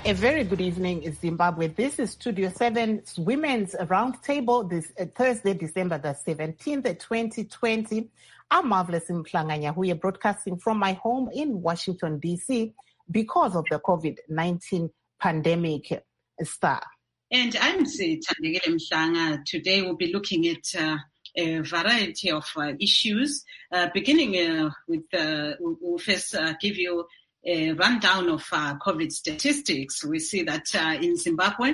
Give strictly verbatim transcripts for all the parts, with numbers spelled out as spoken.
A very good evening, Zimbabwe. This is Studio seven's Women's Roundtable, this uh, Thursday, December the seventeenth, twenty twenty. I'm Marvelous Mhlanganya, who are broadcasting from my home in Washington, D C because of the COVID nineteen pandemic. Star. And I'm Thandekile Mhlanga. Today we'll be looking at uh, a variety of uh, issues, uh, beginning uh, with, uh, we'll, we'll first uh, give you a rundown of uh, COVID statistics. We see that uh, in Zimbabwe,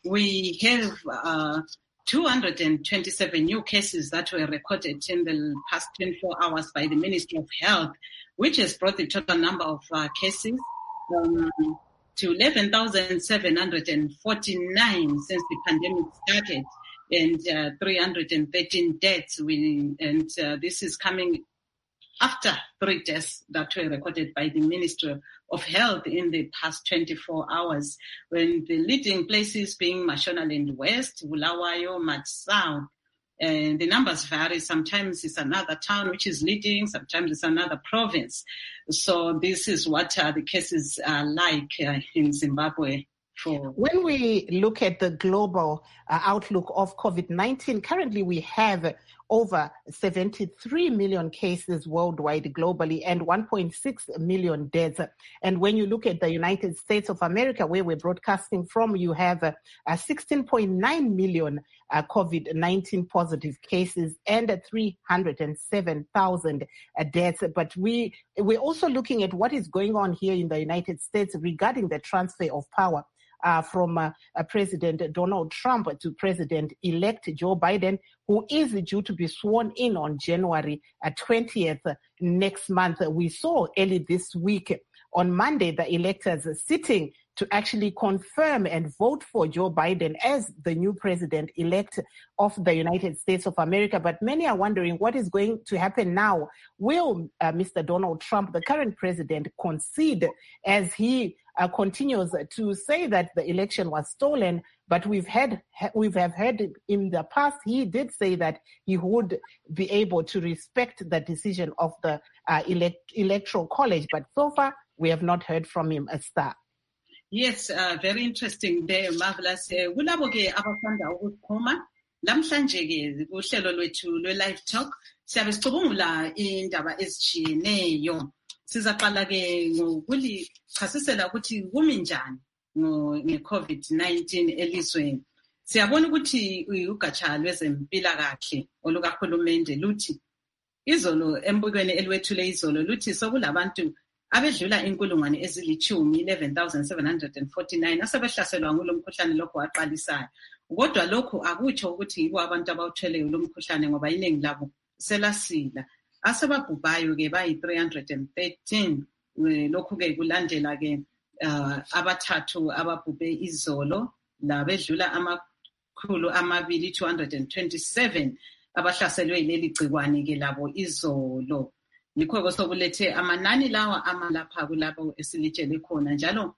we have uh, two hundred twenty-seven new cases that were recorded in the past twenty-four hours by the Ministry of Health, which has brought the total number of uh, cases um, to eleven thousand seven hundred forty-nine since the pandemic started, and uh, three hundred thirteen deaths. We, and uh, this is coming after three deaths that were recorded by the Ministry of Health in the past twenty-four hours, when the leading places being Mashonaland West, Bulawayo, Matsau, and the numbers vary. Sometimes it's another town which is leading, sometimes it's another province. So this is what uh, the cases are like uh, in Zimbabwe. For when we look at the global uh, outlook of COVID nineteen, currently we have over seventy-three million cases worldwide globally and one point six million deaths. And when you look at the United States of America, where we're broadcasting from, you have uh, uh, sixteen point nine million uh, COVID nineteen positive cases and uh, three hundred seven thousand uh, deaths. But we, we're also looking at what is going on here in the United States regarding the transfer of power Uh, from uh, uh, President Donald Trump to President-elect Joe Biden, who is due to be sworn in on January uh, twentieth uh, next month. We saw early this week on Monday the electors sitting to actually confirm and vote for Joe Biden as the new president-elect of the United States of America. But many are wondering what is going to happen now. Will uh, Mister Donald Trump, the current president, concede as he uh, continues to say that the election was stolen? But we've had, we have heard in the past, he did say that he would be able to respect the decision of the uh, elect, electoral college. But so far, we have not heard from him a star. Yes, uh, very interesting there, Marvelous. Kulabo ke abafunda ukuphuma lamhlanje ke uhlelo lwethu lwe-live talk siyabe sicubungula indaba ezitshiyeneyo. Sizaqala ke ngokulichasisela ukuthi kumi njani nge-COVID nineteen elizweni. Siyabona ukuthi ugatsha lwezempilakahle olukahulumende luthi izolo embukweni elwethule izolo luthi sokulabantu abedlula inkulungwane ezilithumi eleven thousand seven hundred forty-nine asebehlaselwa ngulo mkhuhlane lokho waqalisayo. Kodwa lokhu akutsho ukuthi yibo abantu abawuthweleyo lo mkhuhlane, ngoba iningi labo selasila. Asebabhubhayo ke bayi three hundred thirteen. Lokhu ke kulandela ke uh, abathathu ababhubhe izolo, labedlula amakhulu amabili two hundred twenty-seven abahlaselwe yileli gcikwane ke labo izolo. Yikho sokulethe amanani lawa amalapha kulabo esilitshele khona. Njalo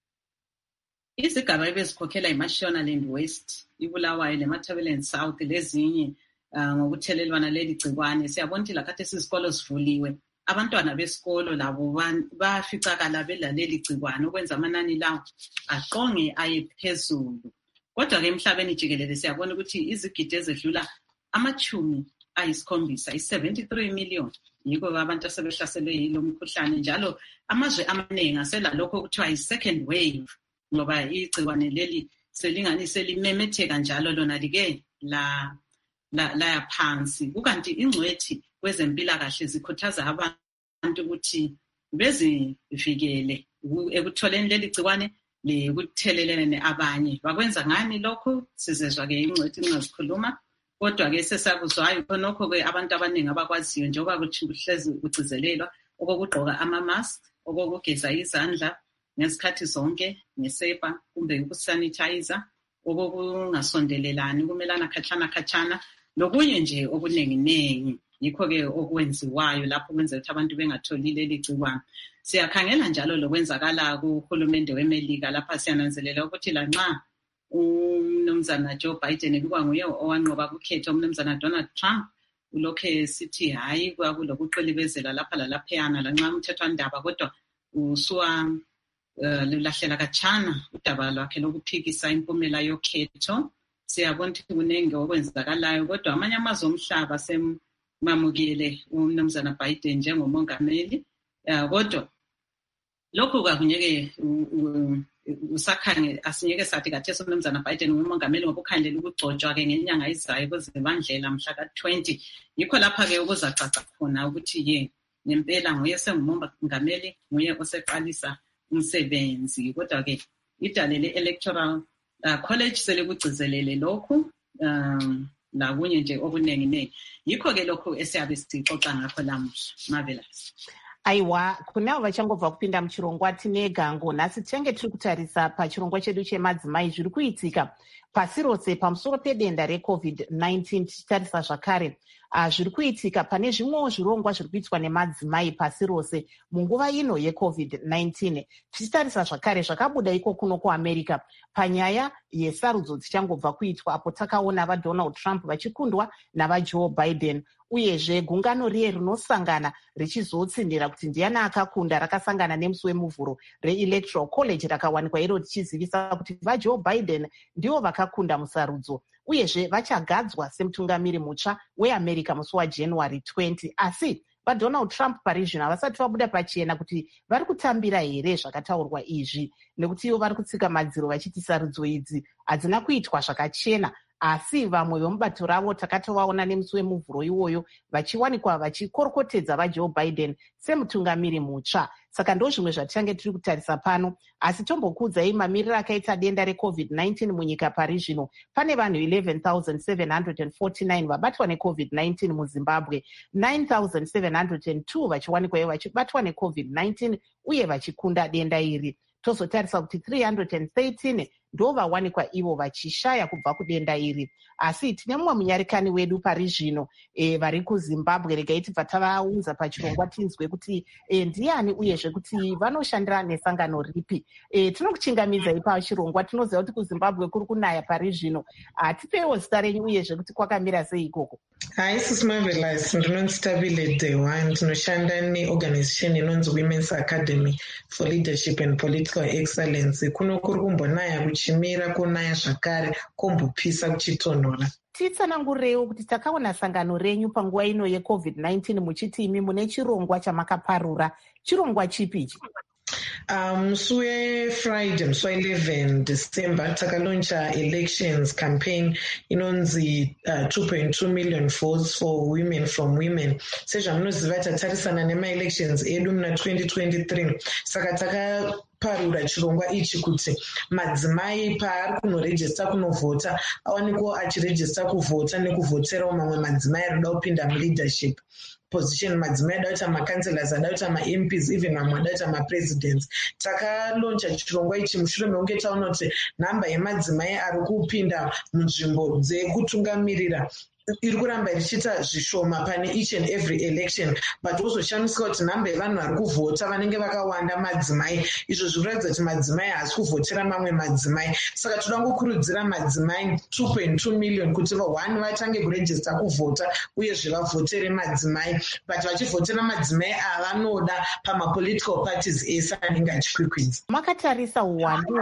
izigaba ebezikhokhela iMashonaland West, iBulawayo leMatabeleland South lezinye uh, ngokuthelelwana leli gcikwane. Siyabona ukuthi lakhathi sizikolo sivuliwe, abantwana besikolo labo baficakala belaleli gcikwane, okwenza amanani lawo aqonge aye phezulu. Kodwa ke emhlabeni jikelele siyabona ukuthi izigidi ezedlula amachumi ayisikhombisa, i-seventy-three million yiko abantu asebehlaselwe yilo mkhuhlane. Njalo amazwe amaningi aselalokho kuthiwa yi-second wave, ngoba igciwane leli selinganise limemetheka njalo lona like la la la phansi. Kukanti ingcwethi kwezempilakahle zikhuthaza abantu ukuthi bezivikele ekutholeni leli gciwane lekuthelelene abanye. Bakwenza ngani lokho? Sizezwa ke ingcwethi ncazikhuluma. Kodwa ke sesakuzwayo khonokho ke abantu abaningi abakwaziyo njengoba kuthi kuhlezi kugcizelelwa okokugqoka ama-mask, okokugeza izandla ngesikhathi zonke ngesepa kumbe ukusanitizer, okokungasondelelani, ukumelana khatshana khatshana, lokunye nje okuningi nengi. Yikho ke okwenziwayo lapho kwenza ukuthi abantu bengatholi leli gciwane. Siyakhangela njalo lokwenzakala kuhulumende weMelika, lapha siyananzelela ukuthi lanxa umnumzana Joe Biden bekwanguye owanqoba kukhetho umnumzana Donald Trump, ulokhe sithi hayi kwakulokuqilibezela lapha lalaphayana lanxa umthethwandaba, kodwa usuwa lulahlela kachana udaba lwakhe lokuphikisa impumela yokhetho. Siyabona ukuthi kuningi okwenzakalayo, kodwa amanye amazwe omhlaba semamukele uMnumzana Biden njengomongameli. Kodwa lokhu kakunyeke usakhange asinyeke sathi kathesi uMnumzana Biden ngumongameli ngoba ukhandlela ukugcotshwa ke ngenyanga izayo kuzibandlela mhla ka twenty. Yikho lapha ke ukuzacaca khona ukuthi ye ngempela nguye sengumongameli, nguye oseqalisa umsebenzi. Kodwa ke idale le-electoral uh, college selekugcizelele lokhu um lakunye nje okunengi nengi. Yikho ke lokhu esiyabe sixoxa ngakho lamuhla. Marvelous. Aiwa, kunavo vachangobva kupinda muchirongwa tine gango. Nhasi tinenge tiri kutarisa pachirongwa chedu chemadzimai zviri kuitika pasi rose pamusoro pedenda recovid nineteen. Tichitarisa zvakare uh, zviri kuitika pane zvimwewo zvirongwa zviri kuitwa nemadzimai pasi rose munguva ino yecovid nineteen. Tichitarisa zvakare zvakabuda iko kuno kuamerica panyaya yesarudzo dzichangobva kuitwa apo takaona vaDonald Trump vachikundwa navaJoe Biden. Uyezve gungano riye rinosangana richizotsindira kuti ndiani akakunda rakasangana nemusi wemuvhuro reelectoral college rakawanikwa iro tichizivisa kuti vaJoe Biden ndivo vakakunda musarudzo, uyezve vachagadzwa semutungamiri mutsva weAmerica musi waJanuary twentieth. Asi vaDonald Trump pari zvino havasati vabuda pachena kuti vari kutambira here zvakataurwa izvi, nekuti ivo vari kutsika madziro vachiti sarudzo idzi hadzina kuitwa zvakachena. Asi vamwe vemubato ravo takatovaona nemusi wemuvhuro iwoyo vachiwanikwa vachikorokotedza vaJoe Biden semutungamiri mutsva. Saka ndo zvimwe zvatichange tiri kutarisa pano. Asi tombokuudzai mamiriro akaita denda recovid nineteen munyika pari zvino. Pane vanhu eleven thousand seven hundred forty-nine vabatwa necovid nineteen muZimbabwe, nine thousand seven hundred two vachiwanikwa ivo vachibatwa necovid nineteen uye vachikunda denda iri. Tozotarisa kuti three hundred thirteen ndo vawanikwa ivo vachishaya kubva kudenda iri. Asi tine mumwe munyarikani wedu pari zvino e, vari kuZimbabwe. Regai tibva tavaunza pachirongwa tinzwe kuti e, ndiani uyezve kuti vanoshandira nesangano ripi. E, tinokuchingamidzai pachirongwa. Tinoziva kuti kuZimbabwe kuri kunaya pari zvino. Tipewo zita renyu uyezve kuti kwakamira sei ikoko. Hi, Sis Marvelous. Ndinonzi Tabile Dewa. Ndinoshanda neorganization inonzi Women's Academy for Leadership and Political Excellence. Kuno kuri kumbonaya kuchimira kunaya zvakare kombopisa kuchitonhora. Titsanangureiwo kuti takaona sangano renyu panguva ino yecovid nineteen muchiti imi mune chirongwa chamakaparura. Chirongwa chipi ichi? Musi um, weFriday, musi wa-eleven December, takaloncha elections campaign inonzi uh, two point two million votes for women from women. Sezvamunoziva tatarisana nema-elections edu muna twenty twenty-three. Saka taka parura chirongwa ichi kuti madzimai paari kunorejista kunovhota awanikwa achirejista kuvhota nekuvhoterawo mamwe madzimai arikuda kupinda muleadership position. Madzimai ada kuita makancelors, ada kuita ma-M Ps, even mamwe ada kuita ma-presidents. Takaloncha chirongwa ichi mushure mekunge taona kuti nhamba yemadzimai ari kupinda munzvimbo dzekutungamirira iri kuramba ichiita zvishoma pane each and every election, but wozoshamisa kuti nhamba yevanhu vari kuvhota vanenge vakawanda madzimai. Izvo zviri kuratidza kuti madzimai haasi kuvhotera mamwe madzimai. Saka toda kukurudzira madzimai two point two million kuti one vatange kurejista kuvhota uyezve vavhotere madzimai, but vachivhotera madzimai avanoda pamapolitical parties ese anenge achikwikwidza. Makatarisa uwandu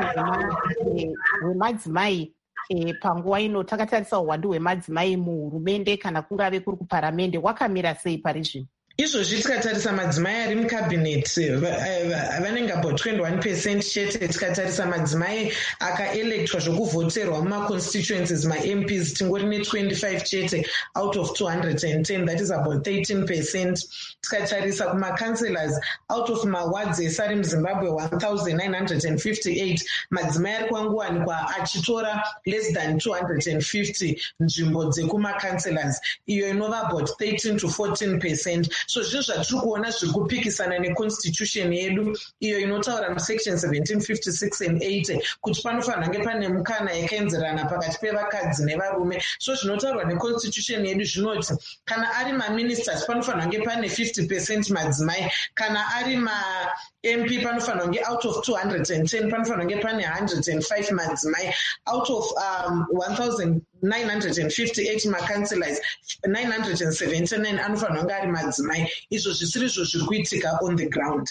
hwemadzimai E, panguva ino takatarisa uwandu hwemadzimai muhurumende kana kungave kuri kuparamende hwakamira sei pari zvino? Izvozvi tikatarisa madzimai ari mukabhineti vanenge about twenty-one percent chete. Tikatarisa madzimai akaelektwa zvokuvhoterwa mumaconstituencies ma-M Ps tingori ne-twenty-five chete out of two hundred ten, that is about thirteen percent. Tikatarisa kumacancelors out of mawards ese ari muZimbabwe one thousand nine hundred fifty-eight, madzimai ari kuwanguwanikwa achitora less than two hundred fifty nzvimbo dzekumacancelors, iyo inova about thirteen to fourteen percent. So zvinhu zvatiri kuona zviri kupikisana neconstitution yedu iyo inotaura musection seventeen fifty-six and eighty kuti panofanira kunge pane mukana yakaenzerana pakati pevakadzi nevarume. So zvinotaurwa neconstitution yedu zvinoti kana ari maministers panofanira kunge pane fifty percent madzimai, kana ari ma-M P panofanira kunge out of two hundred ten panofanira kunge pane one hundred five madzimai, out of um, one thousand nine hundred fifty-eight macancelors nine hundred seventy-nine anofanira kunge ari madzimai. Izvo zvisiri izvo zviri kuitika on the ground.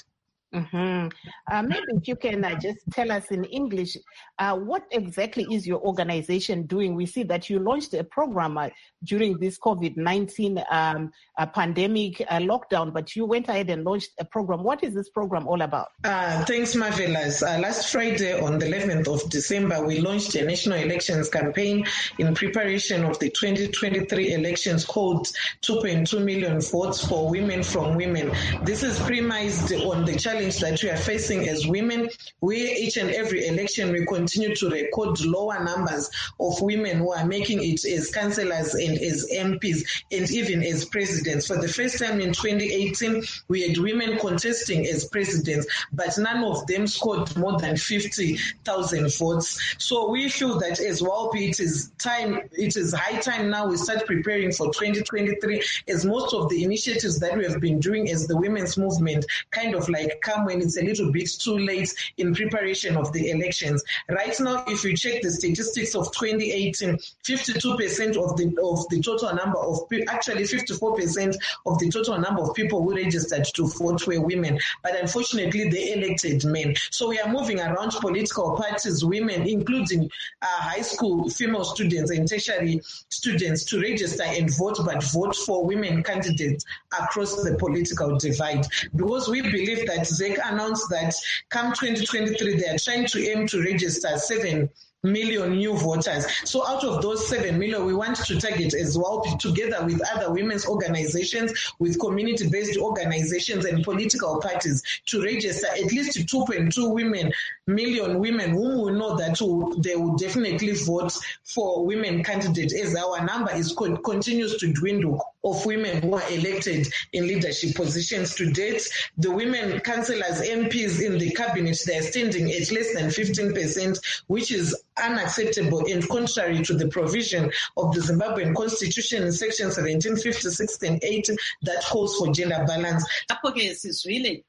Mm-hmm. Uh, maybe if you can uh, just tell us in English, uh, what exactly is your organization doing? We see that you launched a program uh, during this COVID nineteen um, uh, pandemic uh, lockdown, but you went ahead and launched a program. What is this program all about? Uh, thanks, Marvelous. Uh, last Friday, on the eleventh of December, we launched a national elections campaign in preparation of the twenty twenty-three elections called two point two million votes for women from women. This is premised on the challenge that we are facing as women. We, each and every election, we continue to record lower numbers of women who are making it as councillors and as M Ps and even as presidents. For the first time in twenty eighteen, we had women contesting as presidents, but none of them scored more than fifty thousand votes. So we feel that as WALPI, it is time, it is high time now we start preparing for twenty twenty-three, as most of the initiatives that we have been doing as the women's movement kind of like come when it's a little bit too late in preparation of the elections. Right now, if you check the statistics of twenty eighteen, fifty-two percent of the of the total number of people, actually fifty-four percent of the total number of people who registered to vote were women. But unfortunately, they elected men. So we are moving around political parties, women, including uh, high school female students and tertiary students, to register and vote, but vote for women candidates across the political divide. Because we believe that Z E C announced that come twenty twenty-three, they are trying to aim to register seven million new voters. So out of those seven million, we want to target as well, together with other women's organizations, with community-based organizations and political parties, to register at least two point two women, million women whom we know that will, they will definitely vote for women candidates, as our number is con- continues to dwindle of women who are elected in leadership positions. To date, the women councillors, M Ps in the cabinet, they are standing at less than fifteen percent, which is unacceptable and contrary to the provision of the Zimbabwean Constitution in section seventeen fifty-six and eighty that calls for gender balance. Lapho-ke sizwile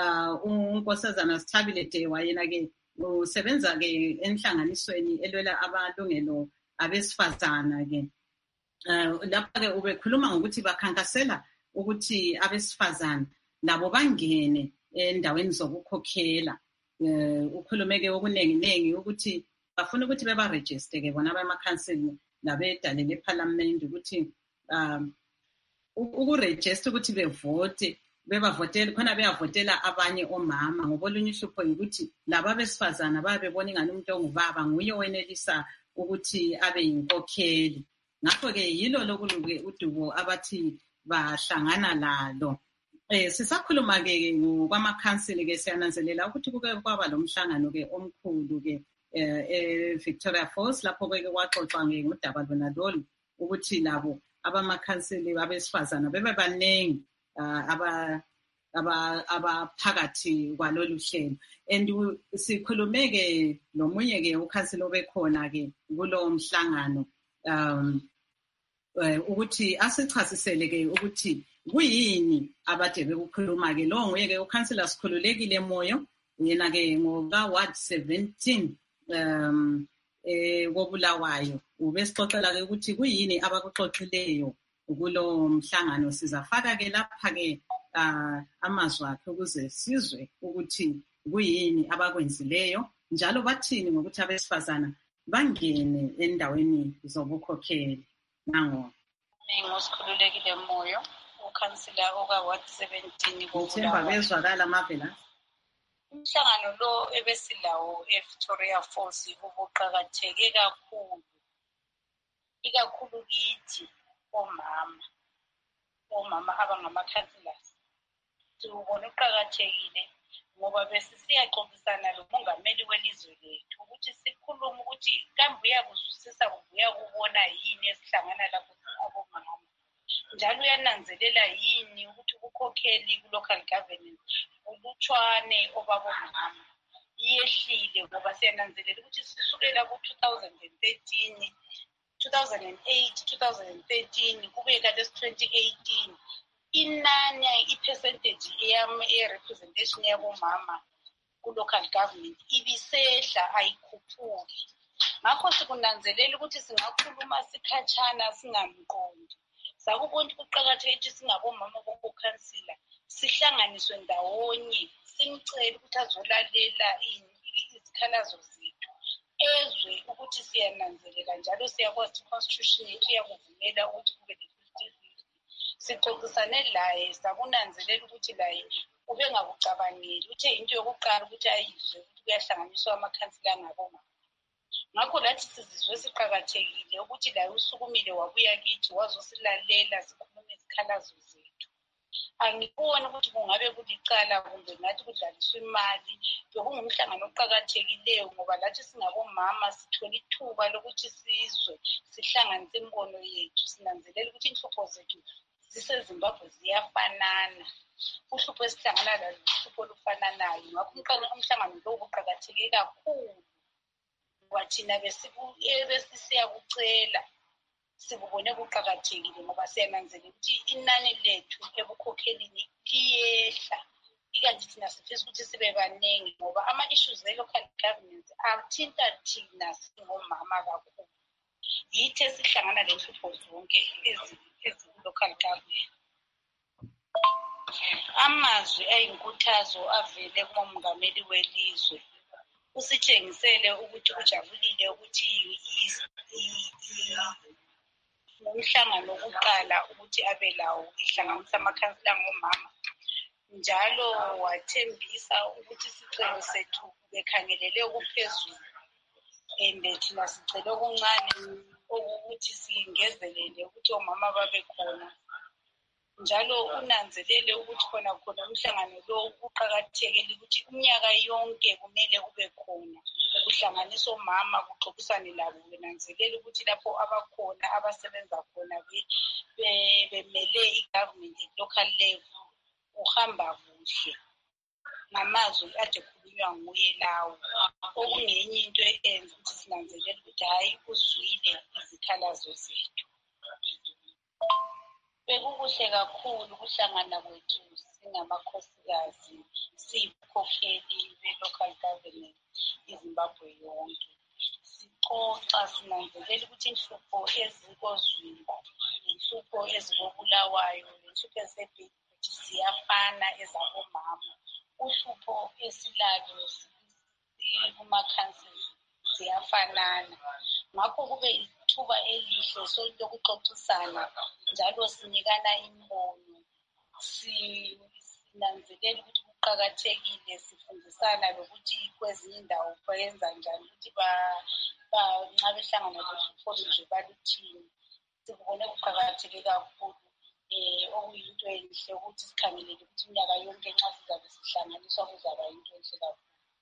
unkosazana Sithabile Dewa yena-ke usebenza-ke enhlanganisweni elwela amalungelo abesifazana-ke. Lapha-ke ubekhuluma ngokuthi bakhankasela ukuthi abesifazana nabo bangene endaweni zokukhokhela. Ukhulume-ke okuningi-ningi ukuthi bafuna ukuthi beba-register-ke bona abamakhansili labedale lephalamende ukuthi um uku-register ukuthi bevote, bebavotela khona beyavotela abanye omama. Ngoba olunye uhlupho yikuthi laba besifazana babebona ingani umuntu ongubaba nguye owenelisa ukuthi abe yinkokheli. Ngakho-ke yilo lokuluke udubo abathi bahlangana lalo. Eh sisakhuluma-ke kwamakhansili-ke siyananzelela ukuthi kuke kwaba lo mhlangano-ke omkhulu-ke e-Victoria Falls, lapho-ke kwaxoxwa-ke ngodaba lona lolu ukuthi labo abamakhansili abesifazana bebe baningi abaphakathi kwalolu hlelo. And sikhulume-ke nomunye-ke ukhansili obekhona-ke kulowo mhlangano um ukuthi asichasisele-ke ukuthi kuyini abade bekukhuluma-ke. Lo nguye-ke ukhansila Sikhululekile Moyo, yena-ke ngoka Ward seventeen um eh koBulawayo ubesixoxela-ke ukuthi kuyini abakuxoxileyo kulo mhlangano. Sizafaka-ke lapha-ke uh, amazwi akhe ukuze sizwe ukuthi kuyini abakwenzileyo njalo bathini ngokuthi abesifazana bangene endaweni zobukhokheli. Nango Ngosikhululekile Moyo, ukhansila oka Ward seventeen koBulawayo. Themba bezwakala Marvelous. Umhlangano lo ebesilawo eVictoria Falls ubuqhakatheke kakhulu, ikakhulu kithi omama, omama abangamakhansillers. Siubona uqhakathekile ngoba besisiyaxoxisana lo mongameli welizwe lethu ukuthi sikhuluma ukuthi kambe uyakuzwisisa ubuya kubona yini esihlangana lapho abomama, njalo uyananzelela yini ukuthi ukukhokheli ku-local government ulutshwane obabomama iyehlile, ngoba siyananzelela ukuthi sisukela ku-two thousand thirteen, two thousand eight, two thousand thirteen kube kade twenty eighteen inani i-percentage ye-representation yabomama ku-local government ibisehla ayikhuphuki. Ngakho sikunanzelela ukuthi singakhuluma sikhatshana singamqondi. Sakubona ukuthi kuqakathekile ukuthi singabomama bokukhansila sihlanganiswe ndawonye simcela ukuthi azolalela izikhalazo zethu ezwe ukuthi siyananzelela njalo siyakwazi i-constitution yethu iyakuvumela ukuthi kube ne-fifty fifty. Sixoxisane laye sakunanzelela ukuthi laye ubengakucabangeli uthe into yokuqala ukuthi ayizwe ukuthi kuyahlanganiswa amakhansila angaboma. Ngakho lathi sizizwe siqakathekile ukuthi laye usukumile wabuya kithi wazosilalela sikhulume izikhalazo zethu. Angiboni ukuthi kungabe kulicala kumbe ngathi kudlaliswa imali. Bekungumhlangano oqakathekileyo ngoba lathi singabomama sithola ithuba lokuthi sizwe sihlanganise imbono yethu sinanzelela ukuthi inhlupho zethu ziseZimbabwe ziyafanana. Uhlupho esihlangana lalo uhlupho olufananayo. Ngakho umhlangano lo uqakatheke kakhulu. Wathina besisiyakucela sikubone kuqakathekile ngoba siyananzelela ukuthi inani lethu ebukhokhelini liyehla. Ikanti thina sifisa ukuthi sibe baningi ngoba ama-issues e-local government athinta thina singomama kakhulu. Yithi esihlangana lenhlupho zonke ezi-local government. Amazwi ayinkuthazo avele kumongameli welizwe usitshengisele ukuthi ujabulile ukuthi umhlangano wokuqala ukuthi abe lawo ihlanganisa amakhansila ngomama njalo wathembisa ukuthi isicelo sethu bekhangelele okuphezulu and thina sicela okuncane ukuthi singezelele ukuthi omama babe khona. Njalo unanzelele ukuthi khona khona umhlangano lo uqakathekile ukuthi umnyaka yonke kumele ube khona kuhlanganisa omama kuxoxisane labo benanzelele ukuthi lapho abakhona abasebenza khona bemele i-government local level uhamba kuhle. Ngamazwi ade khulunywa nguye lawo okungenye into eyenza ukuthi sinanzelele ukuthi hayi uzwile izikhalazo zethu. Bekukuhle kakhulu ukuhlangana kwethu singamakhosikazi siyibukhokheli be-local government iZimbabwe yonke. Sixoxa sinanzelela ukuthi inhlupho ezikozwimba, inhlupho ezikobulawayo, inhlupho ezebhedi ziyafana ezabomama. Uhlupho esilalo kuma-council ziyafanana. Ngakho kube ithuba elihle lokuxoxisana njalo sinikana imbono. Sinanzelela ukuthi kuqakathekile sifundisana lokuthi kwezinye indawo bayenza njani ukuthi nxa behlangana lohlupho nje baluthini. Sikubone kuqakatheke kakhulu okuyinto enhle ukuthi sikhangelele ukuthi iminyaka yonke nxa sizabe sihlanganiswa kuzaba yinto enhle kakhulu.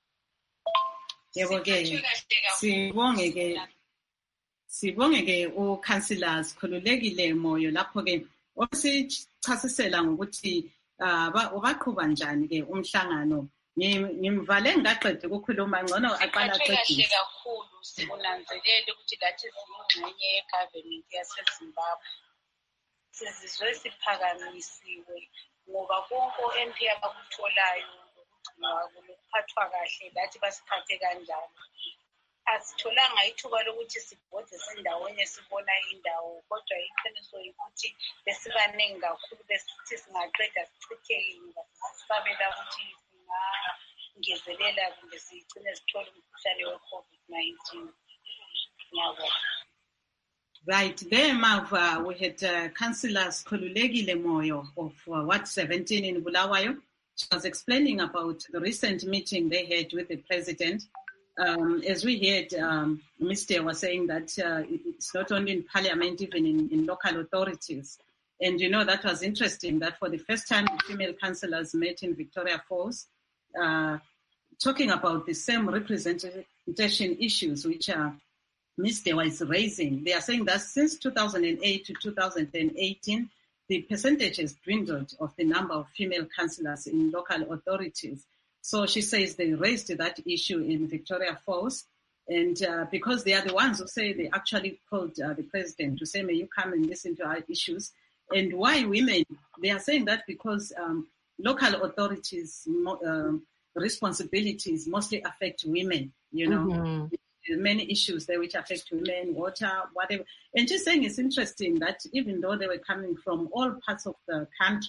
Yebo-ke sibonge-ke sibonge-ke ukhansila Sikhululekile Moyo lapho-ke osichasisela ngokuthi ubaqhuba njani-ke umhlangano. Ngimvale ngaqede ukukhuluma ngcono aqala aqedile kakhulu. Sikunanzelele ukuthi lathi siyingxenye ye-government yaseZimbabwe. Sizizwe siphakamisiwe ngoba konke o-M P abakutholayo lokuphathwa kahle lathi basiphathe kanjani. Asitholanga ithuba lokuthi sibhode sindawonye sibona indawo kodwa iqiniso ukuthi besibaningi kakhulu besithi singaqeda sichithekile sisabela ukuthi singangezelela kumbe sigcine sithole umkhuhlane we-COVID nineteen. Ngiyabonga. Right, there, Mav, uh, we had uh, Councillor Sikhululekile Moyo of uh, Ward seventeen in Bulawayo. She was explaining about the recent meeting they had with the president. Um, as we heard, um, Mister was saying that uh, it's not only in parliament, even in, in local authorities. And, you know, that was interesting that for the first time, the female councillors met in Victoria Falls, uh, talking about the same representation issues which uh, Mister was raising. They are saying that since two thousand eight to two thousand eighteen, the percentage has dwindled of the number of female councillors in local authorities. So she says they raised that issue in Victoria Falls. And uh, because they are the ones who say they actually called uh, the president to say, may you come and listen to our issues. And why women? They are saying that because um, local authorities' uh, responsibilities mostly affect women, you know. Mm-hmm. Many issues there which affect women, water, whatever. And just saying it's interesting that even though they were coming from all parts of the country,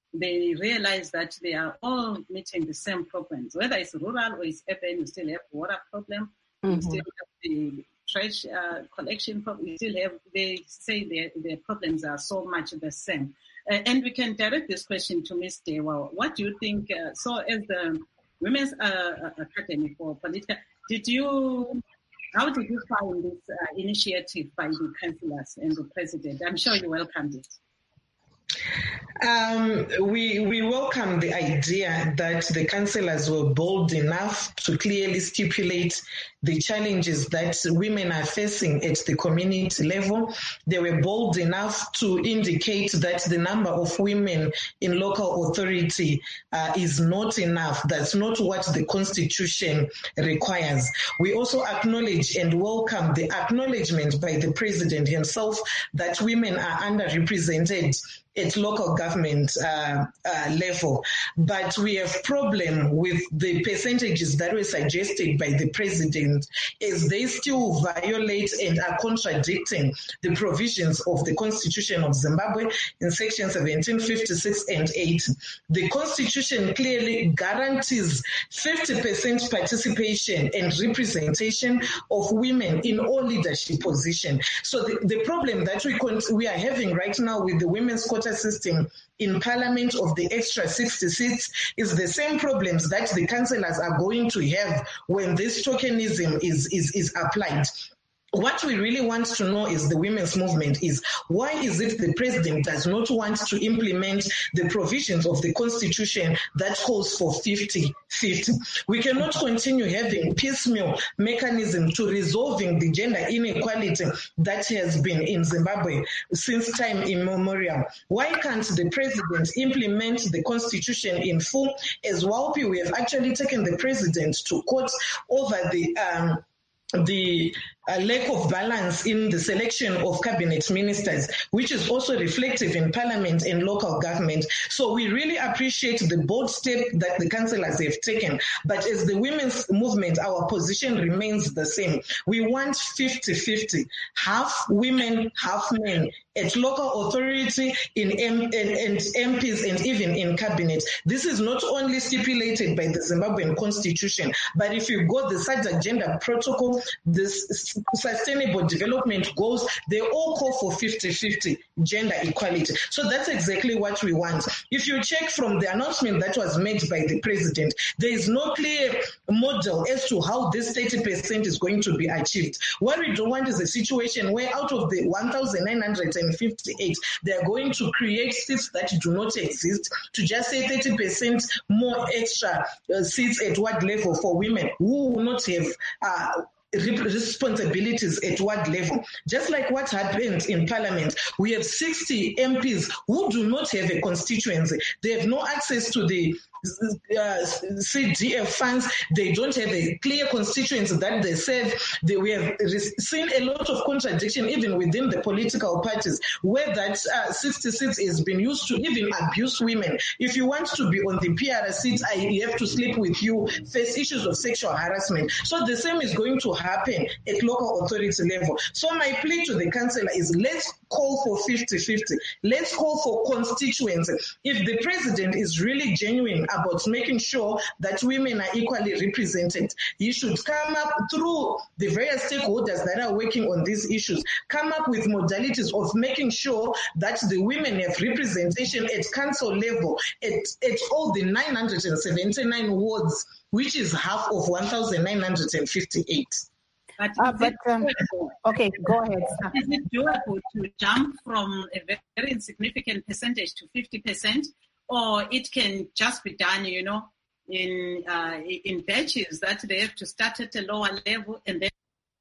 they realize that they are all meeting the same problems. Whether it's rural or it's urban, you still have water problem, mm-hmm. you still have the trash uh, collection problem, you still have, they say their, their problems are so much the same. Uh, and we can direct this question to Miz Dewa. What do you think, uh, so as the Women's uh, Academy for Political, did you, how did you find this uh, initiative by the councillors and the president? I'm sure you welcomed it. Um, we we welcome the idea that the councillors were bold enough to clearly stipulate the challenges that women are facing at the community level. They were bold enough to indicate that the number of women in local authority uh, is not enough. That's not what the Constitution requires. We also acknowledge and welcome the acknowledgement by the President himself that women are underrepresented at local government uh, uh, level. But we have problem with the percentages that were suggested by the President, as they still violate and are contradicting the provisions of the Constitution of Zimbabwe in section seventeen fifty-six and eight. The Constitution clearly guarantees fifty percent participation and representation of women in all leadership positions. So the, the problem that we, con- we are having right now with the women's quota system in Parliament of the extra sixty seats is the same problems that the councillors are going to have when this tokenism is, is, is applied. What we really want to know is the women's movement is why is it the president does not want to implement the provisions of the Constitution that calls for fifty fifty? We cannot continue having piecemeal mechanism to resolving the gender inequality that has been in Zimbabwe since time immemorial. Why can't the president implement the Constitution in full? As WALPI, we have actually taken the president to court over the um, the uh, lack of balance in the selection of cabinet ministers, which is also reflective in parliament and local government. So we really appreciate the bold step that the councillors have taken. But as the women's movement, our position remains the same. We want fifty fifty, half women, half men at local authority, in M- and, and M Ps, and even in cabinet. This is not only stipulated by the Zimbabwean Constitution, but if you go the SADC Gender Protocol, the Sustainable Development Goals, they all call for fifty fifty gender equality. So that's exactly what we want. If you check from the announcement that was made by the president, there is no clear model as to how this thirty percent is going to be achieved. What we don't want is a situation where out of the one thousand nine hundred fifty-eight, they are going to create seats that do not exist, to just say thirty percent more extra uh, seats at what level for women who will not have uh, responsibilities at what level. Just like what happened in Parliament, we have sixty M Ps who do not have a constituency. They have no access to the uh, C D F funds. They don't have a clear constituency that they serve. They, we have seen a lot of contradiction even within the political parties, where that uh, sixty seats has been used to even abuse women. If you want to be on the P R seat, I have to sleep with you, face issues of sexual harassment. So the same is going to happen at local authority level. So my plea to the councillor is, let's call for fifty fifty. Let's call for constituency. If the president is really genuine about making sure that women are equally represented, he should come up through the various stakeholders that are working on these issues, come up with modalities of making sure that the women have representation at council level, at, at all the nine hundred seventy-nine wards, which is half of one thousand nine hundred fifty-eight. But, uh, but um, okay, go ahead. Is it doable to jump from a very insignificant percentage to fifty percent, or it can just be done, you know, in uh, in batches, that they have to start at a lower level and then?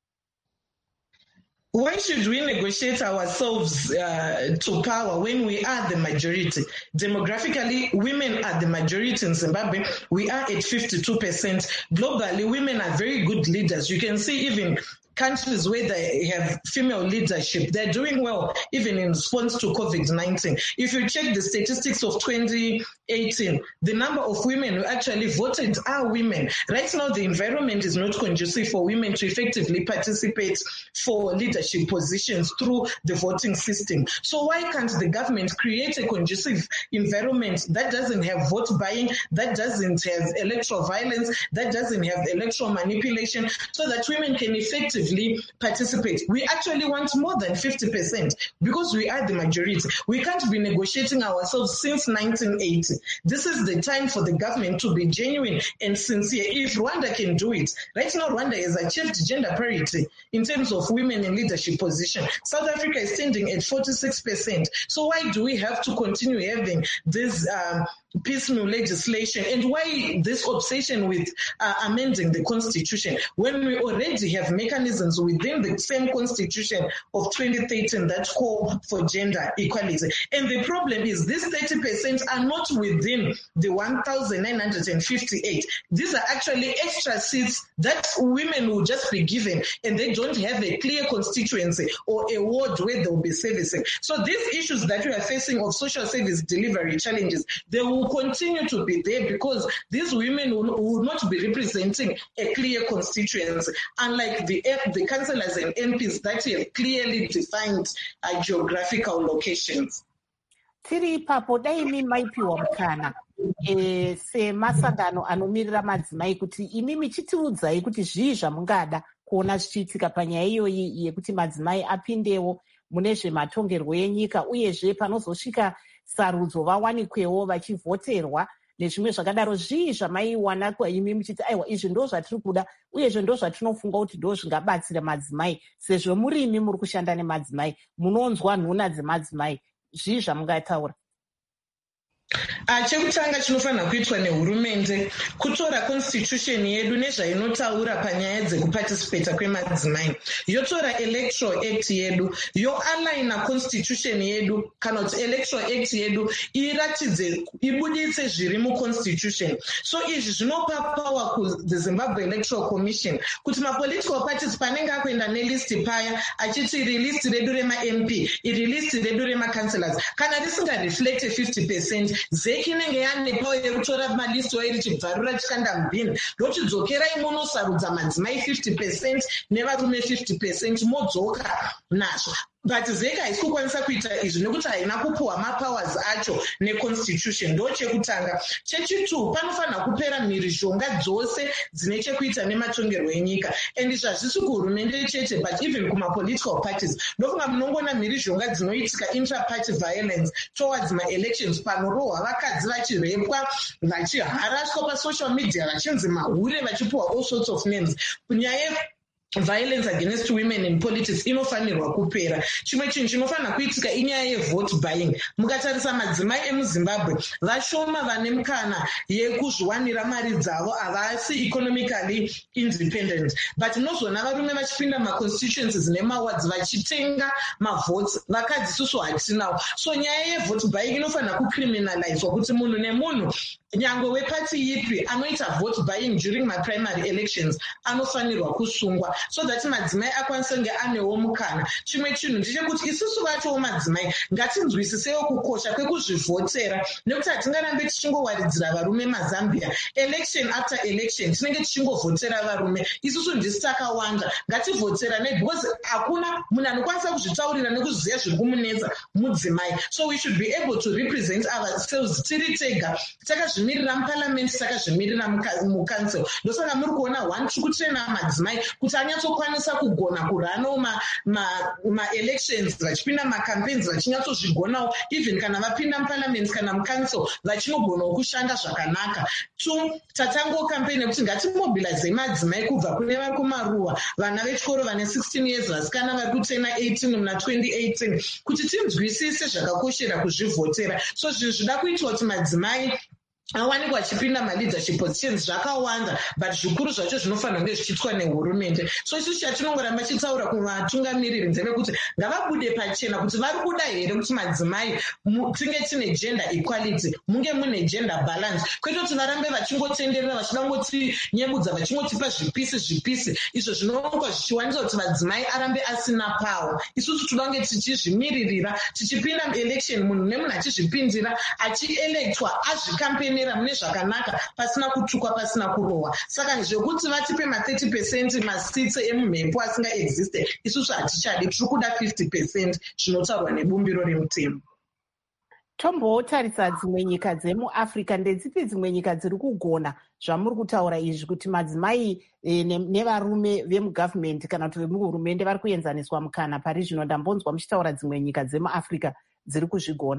Why should we negotiate ourselves uh, to power when we are the majority? Demographically, women are the majority in Zimbabwe. We are at fifty-two percent. Globally, women are very good leaders. You can see even countries where they have female leadership, they're doing well, even in response to COVID nineteen. If you check the statistics of twenty eighteen, the number of women who actually voted are women. Right now, the environment is not conducive for women to effectively participate for leadership positions through the voting system. So why can't the government create a conducive environment that doesn't have vote buying, that doesn't have electoral violence, that doesn't have electoral manipulation, so that women can effectively participate? We actually want more than fifty percent because we are the majority. We can't be negotiating ourselves since nineteen eighty. This is the time for the government to be genuine and sincere. If Rwanda can do it, right now Rwanda has achieved gender parity in terms of women in leadership position. South Africa is standing at forty-six percent. So why do we have to continue having this um, piecemeal legislation, and why this obsession with uh, amending the constitution when we already have mechanisms within the same constitution of twenty thirteen that call for gender equality? And the problem is these thirty percent are not within the one thousand nine hundred fifty-eight. These are actually extra seats that women will just be given, and they don't have a clear constituency or a ward where they'll be servicing. So these issues that we are facing of social service delivery challenges, they will continue to be there because these women will, will not be representing a clear constituency, unlike the the councillors and M Ps that have clearly defined uh, geographical locations. Tiri papo dai mi maipiwa mkana e, semasangano anomirira madzimai kuti imimi chitiudzai kuti zvii zvamungada kuona zvichiitika panyaya iyoyi yekuti madzimai apindewo mune zvematongerwo enyika, uyezve panozosvika sarudzo vawanikwewo vachivhoterwa nezvimwe zvakadaro. Zvii zvamaiwana kwaimi muchiti aiwa izvi ndo zvatiri kuda, uyezve ndo zvatinofunga kuti ndo zvingabatsira madzimai? Sezvo murimi muri kushanda nemadzimai, munonzwa nhuna dzemadzimai, zvii zvamungataura? Uh, chekutanga chinofanira kuitwa nehurumende kutora constitution yedu nezvainotaura panyaya dzekuparticipata kwemadzimai, yotora electoral act yedu yoalaina constitution yedu, kana kuti electoral act yedu iratidze ibuditse zviri muconstitution. So izvi zvinopa power ku the Zimbabwe Electoral Commission kuti mapolitical parties panenge akuenda nelisti paya achiti iri listi redu rema-M P, iri listi redu rema-councillors, kana risinga reflect fifty percent, zeki inenge yane power yekutora malisti wairi chibvarura chikanda mubhini rochidzokerai munosarudza madzimai fifty percent nevarume fifty percent modzoka nazvo. But zeka haisi kukwanisa kuita izvi nekuti haina kupuhwa mapowers acho neconstitution. Ndo chekutanga. Chechitu, panofanira kupera mhirizhonga dzose dzine chekuita nematongerwo enyika, and izvi hazvisi kuhurumende chete but even kumapolitical parties. Ndofunga munongona mhirizhonga dzinoitika intra-party violence towards ma-elections, panorohwa vakadzi vachirepwa, vachiharaswa pasocial media, vachinzi mahure, vachipuhwa all sorts of names. Nyaya violence against women in politics inofanirwa kupera. Chimwe chinhu chinofanira kuitika inyaya yevote buying. Mukatarisa madzimai emuZimbabwe vashoma vane mukana yekuzviwanira mari dzavo, havasi economically independent, but nozona varume vachipinda maconstituencies nemawards vachitenga mavotes, vakadzi isusu hatinawo. So nyaya yevote buying inofanira kucriminalizwa kuti munhu nemunhu nyangwe wepati ipi anoita vote buying during my primary elections anofanirwa kusungwa, so that madzimai akwanise kunge anewo mukana. Chimwe chinhu ndechekuti isusu vachowo madzimai ngatinzwisisewo kukosha kwekuzvivhotera, nekuti hatingarambe tichingowaridzira varume mazambia election after election tinenge tichingovhotera varume. Isusu ndisi takawanda, ngativhoterane because hakuna munhu anokwanisa kuzvitaurira nekuzviziva zviri kumunetsa mudzimai. So we should be able to represent ourselves tiri tega, takazvimirira muparliament, takazvimirira mucouncil. Ndosaka muri kuona one tiri kutrena madzimai kuti anyatsokwanisa kugona kuranawo ma-elections, vachipinda macampaigns vachinyatsozvigonawo, even kana vapinda muparliament kana mucouncil vachinogonawo kushanda zvakanaka. Two, tatango campaign yekuti ngatimobilizei madzimai kubva kune vari kumaruwa, vana vechikoro vane sixteen years, vasikana vari kutena eighteen muna twenty eighteen, kuti tinzwisise zvakakoshera kuzvivhotera. So zvinhu zvida kuitwa kuti madzimai awanikwa achipinda maleadership positions zvakawanda, but zvikuru zvacho zvinofanira kunge zvichiitwa nehurumende. So isusu chatinongoramba chitaura kuvatungamiriri ndevekuti ngavabude pachena kuti vari kuda here kuti madzimai tinge tine gender equality, munge mune gender balance, kwete kuti varambe vachingotenderera vachida ngotinyemudza vachingotipa zvipisi zvipisi izvo zvinonga zvichiwanisa kuti madzimai arambe asina pawo. Isusu toda kunge tichizvimiririra, tichipinda election munhu nemunhu achizvipindira, achielectwa, azvikampeni mune zvakanaka pasina kutukwa pasina kurohwa. Saka zvekuti vatipe ma thirty percent masitsi emumhepo asingaexiste, isusu hatichadi, tiri kuda fifty percent zvinotaurwa nebumbiro remutemo. Tombotarisa dzimwe nyika dzemuAfrica, ndedzipi dzimwe nyika dziri kugona zvamuri kutaura izvi kuti madzimai e, nevarume vemugavhmendi kana kuti vemuhurumende vari kuenzaniswa mukana pari zvino? Ndambonzwa muchitaura dzimwe nyika dzemuAfrica dziri kuzvigona.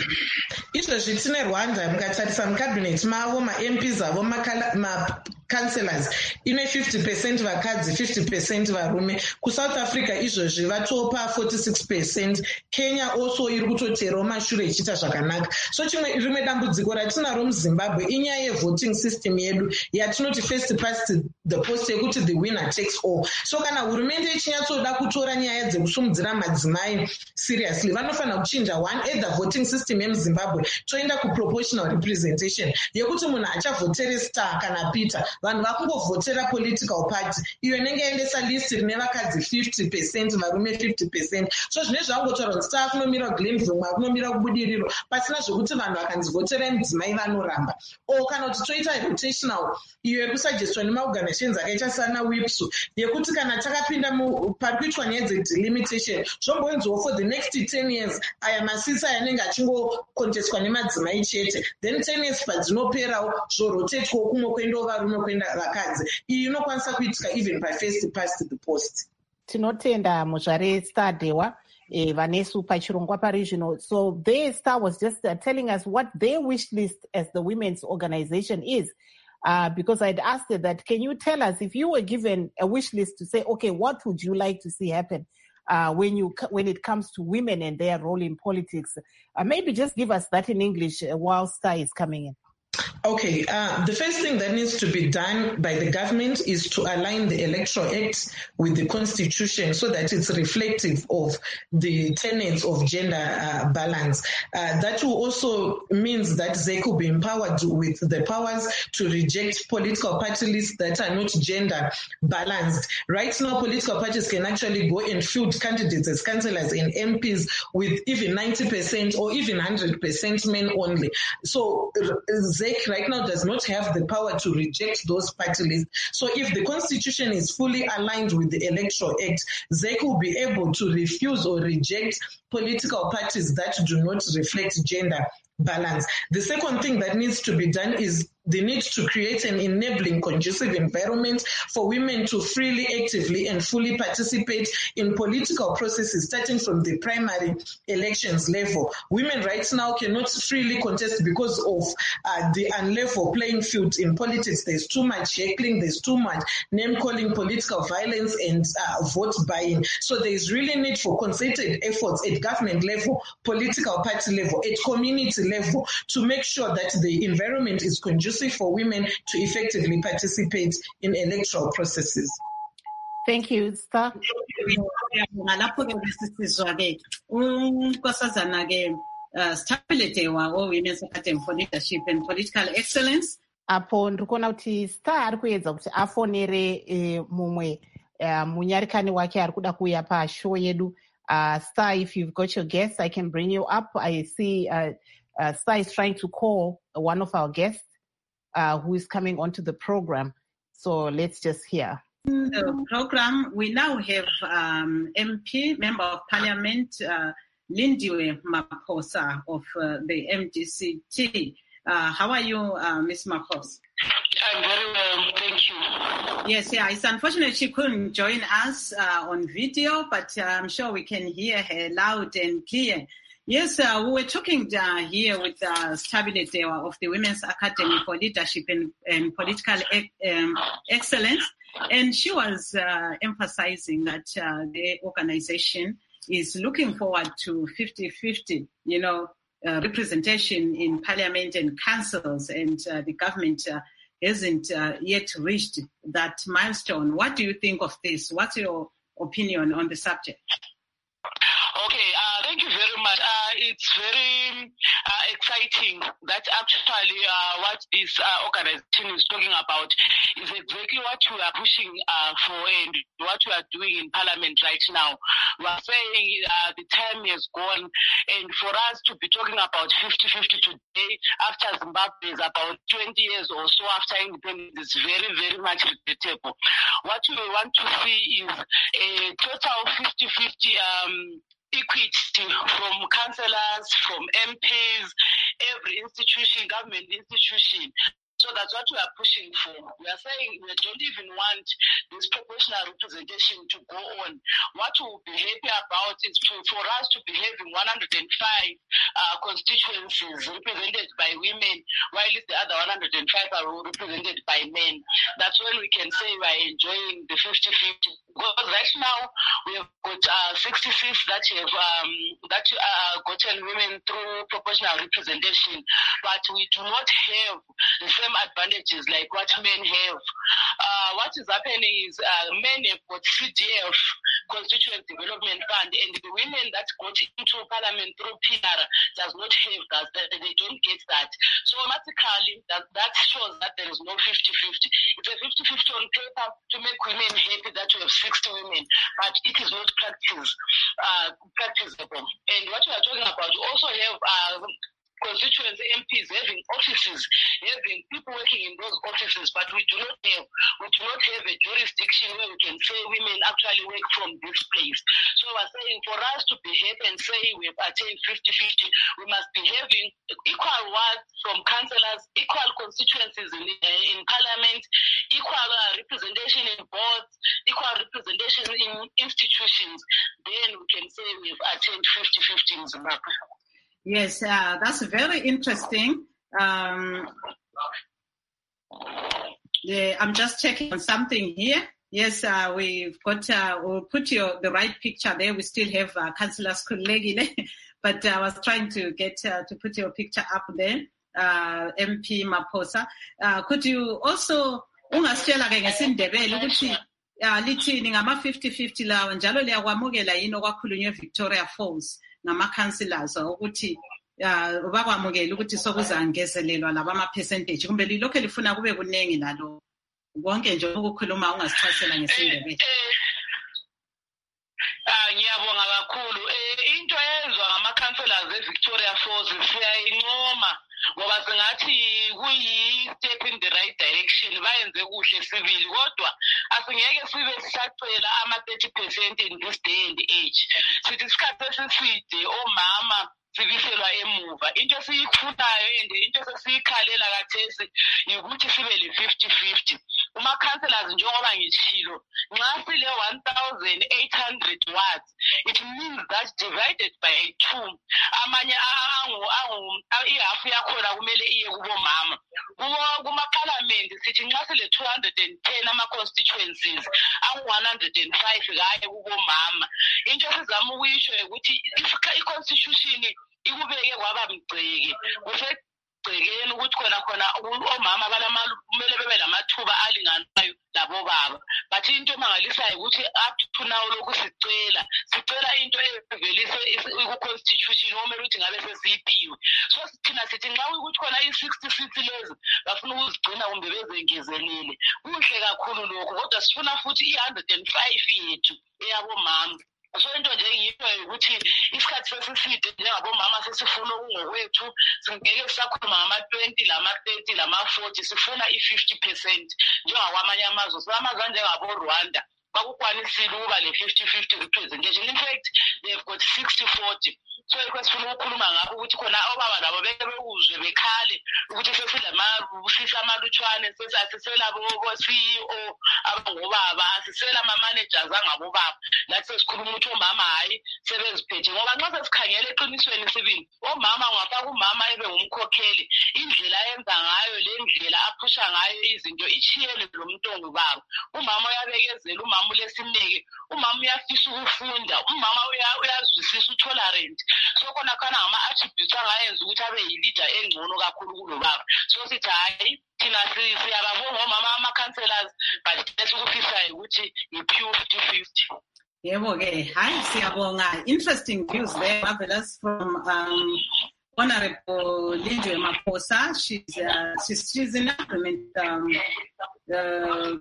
Izvozvi tine Rwanda, mukatarisa mukabineti mavo ma-M Ps avo ma-councillors ine fifty percent vakadzi fifty percent varume. KuSouth Africa izvozvi vatopa forty-six percent. Kenya also iri kutoterawo mashure ichiita zvakanaka. So chimwe rimwe dambudziko ratinaro muZimbabwe inyaya yevoting system yedu yatinoti first past the post yekuti the winner takes all. So kana hurumende ichinyatsoda kutora nyaya dzekusumudzira madzimai seriously, vanofanira kuchinja one either voting system yemuZimbabwe toenda kuproportional representation yekuti munhu achavhotere Star kana Peter, vanhu vakungovhotera political party iyo inenge yaendesa list rine vakadzi fifty percent varume fifty percent. So zvine zvangotaura kuti Star kunomira Glenville, kunomira kubudiriro, pasina zvokuti vanhu vakanzivhoterai mudzimai vanoramba. O kana kuti toita rotational iyo yekusuggestion nemaorganizations akaita sana WIPSU yekuti kana takapinda pari kuitwa nyaya dzedelimitation zvombonziwo for the next ten years aya masisa yanenge achingokonteswa nemadzimai chete, then ten years padzinoperawo zvorotetwawo kumwe kuendawo varume kuenda vakadzi. Iyi inokwanisa kuitika even pafirst past the post. Tinotenda muzvare Star Dewa eh, vanesu pachirongwa pari zvino. So their Star was just uh, telling us what their wish list as the women's organization is. Uh, because I'd asked her that, can you tell us if you were given a wish list to say, okay, what would you like to see happen uh, when you when it comes to women and their role in politics? Uh, maybe just give us that in English uh, while Star is coming in. Okay, uh, the first thing that needs to be done by the government is to align the Electoral Act with the Constitution so that it's reflective of the tenets of gender uh, balance. Uh, that will also means that they could be empowered with the powers to reject political party lists that are not gender balanced. Right now, political parties can actually go and field candidates as councillors and M Ps with even ninety percent or even one hundred percent men only. So Z E C right now does not have the power to reject those party lists. So if the Constitution is fully aligned with the Electoral Act, Z E C will be able to refuse or reject political parties that do not reflect gender balance. The second thing that needs to be done is the need to create an enabling, conducive environment for women to freely, actively, and fully participate in political processes, starting from the primary elections level. Women right now cannot freely contest because of uh, the unlevel playing field in politics. There's too much heckling, there's too much name-calling, political violence, and uh, vote buying. So there's really need for concerted efforts at government level, political party level, at community level, to make sure that the environment is conducive for women to effectively participate in electoral processes. Thank you, Star. Ngalapho ke besisizwa ke unkosazana ke Stability wa Women's Academy for Leadership and Political Excellence. Apo ndikuona kuti Star ari kuedza kuti afonere eh, mumwe uh, munyarikani wake ari kuda kuuya pashow yedu. Uh, Star, if you've got your guests, I can bring you up. I see uh, uh, Star is trying to call one of our guests uh, who is coming onto the program. So let's just hear. The program, we now have um, M P, Member of Parliament, uh, Lindiwe Maphosa of uh, the M D C T. Uh, how are you, uh, Miz Maphosa? I'm very well, thank you. Yes, yeah, it's unfortunate she couldn't join us uh, on video, but uh, I'm sure we can hear her loud and clear. Yes, uh, we were talking uh, here with uh, Stability of the Women's Academy for Leadership and, and Political um, Excellence, and she was uh, emphasizing that uh, the organization is looking forward to fifty-fifty, you know, uh, representation in parliament and councils, and uh, the government uh, hasn't uh, yet reached that milestone. What do you think of this? What's your opinion on the subject? Okay, uh, thank you very much. Uh, it's very uh, exciting that actually uh, what this uh, organization is talking about is exactly what we are pushing uh, for and what we are doing in Parliament right now. We are saying uh, the time has gone, and for us to be talking about fifty-fifty today after Zimbabwe is about twenty years or so after independence is very, very much regrettable. What we want to see is a total fifty-fifty um, equity from councillors, from M Ps, every institution, government institution. So that's what we are pushing for. We are saying we don't even want this proportional representation to go on. What we'll be happy about is to, for us to be having one hundred five uh, constituencies represented by women, while the other one hundred five are represented by men. That's when we can say we are enjoying the fifty-fifty. Because right now we have got uh, sixty-six that have um, that uh, gotten women through proportional representation, but we do not have the same advantages like what men have. Uh, what is happening is uh, men have got C D F, Constituent Development Fund, and the women that got into parliament through P R does not have that. They don't get that. So automatically that, that shows that there is no fifty-fifty. It's a fifty-fifty on paper to make women happy that we have sixty women, but it is not practice, uh, practicable. And what we are talking about, you also have uh, constituents, M Ps having offices, having people working in those offices, but we do not have we do not have a jurisdiction where we can say women actually work from this place. So we're saying for us to be happy and say we've attained fifty-fifty, we must be having equal words from councillors, equal constituencies in, uh, in parliament, equal uh, representation in boards, equal representation in institutions. Then we can say we've attained fifty-fifty in Zimbabwe. Yes, uh, that's very interesting. Um, yeah, I'm just checking on something here. Yes, uh, we've got, uh, we'll put your, the right picture there. We still have uh, Councillor Skulegile, but I was trying to get uh, to put your picture up there, uh, M P Maposa. Uh, could you also, ungasitshela ke ngesindebele ukuthi lithini ngama fifty-fifty lawa njalo liyakwamukela yini okwakhulunywe Victoria Falls ngama-councillors ukuthi uh, bakwamukela ukuthi sokuzangezelelwa laba ama-percentage kumbe lilokho lifuna kube kuningi nalo konke nje ukukhuluma ungasichasela ngesindebele. Ah, ngiyabonga kakhulu. Eh, into eyenzwa ngama-councillors e-Victoria Falls siyayincoma ngoba singathi kuyi-step in the right direction, bayenze kuhle sibili, kodwa asingeke sibe sisacela ama-thirty percent in this day and age. Sithi isikhathi esiside omama sibiselwa emuva. Into esiyifunayo and into esiyikhalela kathesi yikuthi sibe le fifty-fifty. Uma-councillors njengoba ngitshilo, nxa sile one thousand eight hundred wards, it means that divided by two, amanye angu angu ihafu yakhona kumele iye kubomama. Kuma-parliament sithi nxa sile two hundred ten ama-constituencies, angu one hundred five kaye kubomama. Into esizama ukuyisho ukuthi i-constitution ikubeke kwaba mgceke. Kufegcekeni ukuthi khona khona omama kumele bebe lamathuba alinganayo labo baba. But into emangalisayo ukuthi up to now lokhu sicela sicela into evelise ku-constitution omele ukuthi ngabe sesiyiphiwe. So thina sithi nxa ukuthi khona i-sixty-six lezi bafuna ukuzigcina kumbe bezengezelele. Kuhle kakhulu lokho, kodwa sifuna futhi i-one hundred five yethu eyabomama. So into nje ngiyipho ukuthi isikhathi sesiside njengabomama sesifuna okungokwethu, singeke sisakhuluma ngama-twenty lama-thirty lama-forty, sifuna i-fifty percent njengakwamanye amazwe. So amazwe anjengabo-Rwanda bakukwanisile ukuba le fifty-fifty representation. In fact, they've got sixty forty. So ikho sifuna ukukhuluma ngakho ukuthi khona obaba labo beke bekuzwe bekhale ukuthi sesilama amalutshwane, sesiselabo bo-C E O abangobaba, sisela ama-managers angabobaba. Lathi sesikhuluma ukuthi omama hayi sebeziphethe, ngoba nxa sesikhangela eqinisweni sibili, omama ungafaka umama ebe ngumkhokheli, indlela ayenza ngayo le ndlela aphusha ngayo izinto itshiyene lo muntu ongubaba. Umama uyabekezela, umama umama ulesineke umama uyafisa ukufunda umama uyazwisisa utolerant so kona kana ama-attributes angayenza ukuthi abe yi-leader engcono kakhulu kulobaba so sithi hayi thina siyababonga omama ama-councellors but esikufisayo ukuthi yi-pure fifty fifty. Yebo-ke hayi siyabonga interesting views there marvelous from um, Honorable Lindwe Maposa. She's, uh, she's, she's in agreement. Um, uh,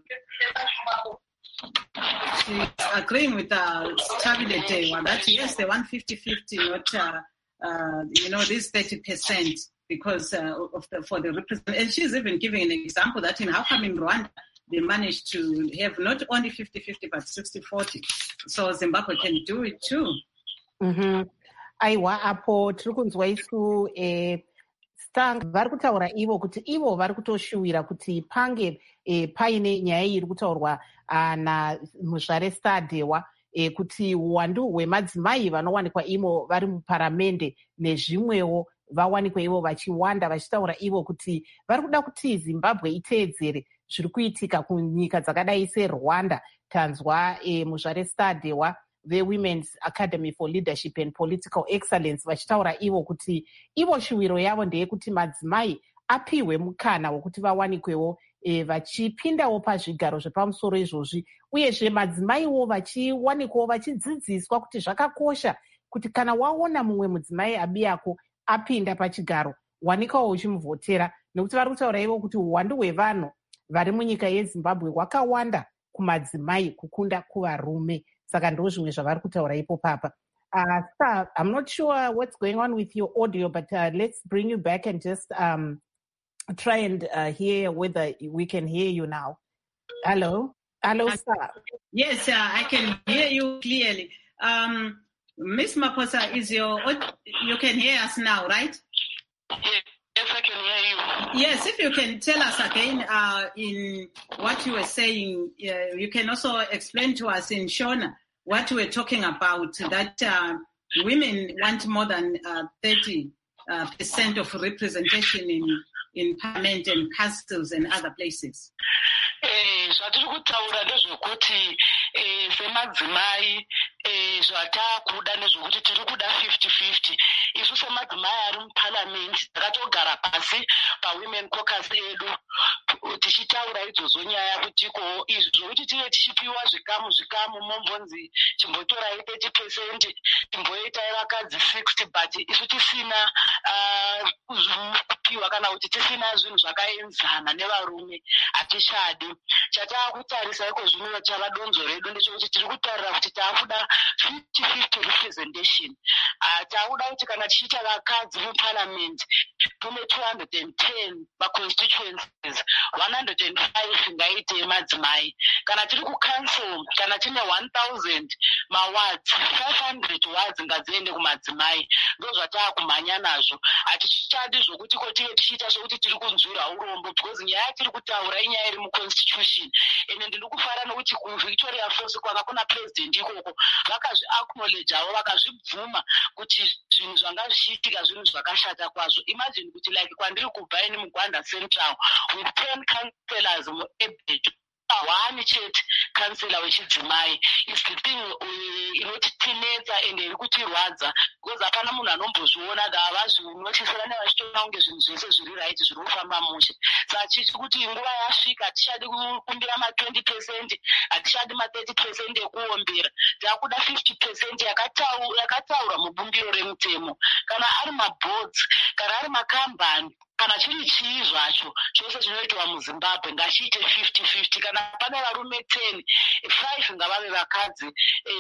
she's agreeing with uh, Tabile Dewa that yes, they want fifty fifty, not, uh, uh, you know, this thirty percent because uh, of the, for the representation. And she's even giving an example that in how come in Rwanda they managed to have not only fifty fifty but sixty forty. So Zimbabwe can do it too. Mm-hmm. Aiwa apo tiri kunzwa isu eh, stang vari kutaura ivo kuti ivo vari kutoshuwira kuti pange eh, paine nyaya iri kutaurwa uh, namuzvare Stadewa eh, kuti uwandu hwemadzimai vanowanikwa imo vari muparamende nezvimwewo vawanikwa ivo vachiwanda vachitaura ivo kuti vari kuda kuti Zimbabwe iteedzere zviri kuitika kunyika dzakadai seRwanda. Tanzwa eh, muzvare Stadewa the Women's Academy for Leadership and Political Excellence vachitaura ivo kuti ivo shuwiro yavo ndeyekuti madzimai apiwe mukana wekuti vawanikwewo e, vachipindawo pazvigaro zvepamusoro izvozvi uyezve madzimaiwo vachiwanikwawo vachidzidziswa kuti zvakakosha kuti kana waona mumwe mudzimai abiyako apinda pachigaro wanikawo uchimuvhotera nekuti vari kutaura ivo kuti uwandu hwevanhu vari munyika yeZimbabwe hwakawanda kumadzimai kukunda kuvarume. Saka ndo zvimwe zvavari kutaura ipo papa. Uh, sir, I'm not sure what's going on with your audio, but uh, let's bring you back and just um, try and uh, hear whether we can hear you now. Hello? Hello, uh, sir. Yes, uh, I can hear you clearly. Um, Miss Maposa, is your, you can hear us now, right? Yes. Yes, I can hear you. Yes, if you can tell us again uh, in what you were saying, uh, you can also explain to us in Shona what you were talking about, that uh, women want more than uh, thirty percent uh, of representation in, in parliament and castles and other places. Zvatiri kutaura ndezvekuti semadzimai zvatakuda nezvekuti tiri kuda fifty fifty. Isu semadzimai ari muparliament takatogara pasi pawomen caucus edu tichitaura idzodzo nyaya kutiko izvo zvokuti tive tichipiwa zvikamu zvikamu mombonzi chimbotorai thirty percent chimboitai vakadzi sixty but isu tisina kupiwa kana kuti tisina zvinhu zvakaenzana nevarume hatichadi. Chatakutarisa iko zvino chava donzo redu ndechekuti tiri kutarira kuti taakuda fifty fifty representation. Taakuda kuti kana tichiita vakadzi muparliament tune two hundred ten maconstituencies, one hundred five ngaite madzimai. Kana tiri kucouncil kana tine one thousand mawards, five hundred wards ngadziende kumadzimai. Ndo zvataakumhanya nazvo. Hatichadi zvokuti ko tive tichiita sokuti tiri kunzvura urombo because nyaya tiri kutaura inyaya iri muconstitution. Ende ndiri kufara nokuti kuVictoria Falls kwanga kuna president ikoko vakazviacknowledgeawo vakazvibvuma kuti zvinhu zvanga zvichiitika zvinhu zvakashata kwazvo. Imagine kuti like kwandiri kubva ini muGwanda Central with ten councillors muEbhetu one chete kansela wechidzimai is the thing inotitinetsa ende iri kutirwadza because hapana munhu anombozviona havazvinotisira nevachitoona kunge zvinhu zvese zviri right zviri kufamba mushe. Saka chichi kuti nguva yasvika hatichadi kukumbira ma-twenty percent hatichadi ma-thirty percent ekuombera. Taakuda fifty percent yakataurwa mubumbiro remutemo. Kana ari maboards kana ari makambani kana chiri chii zvacho chose chinoitwa muZimbabwe ngachiite fifty fifty. Kana pane varume ten, five ngavave vakadzi,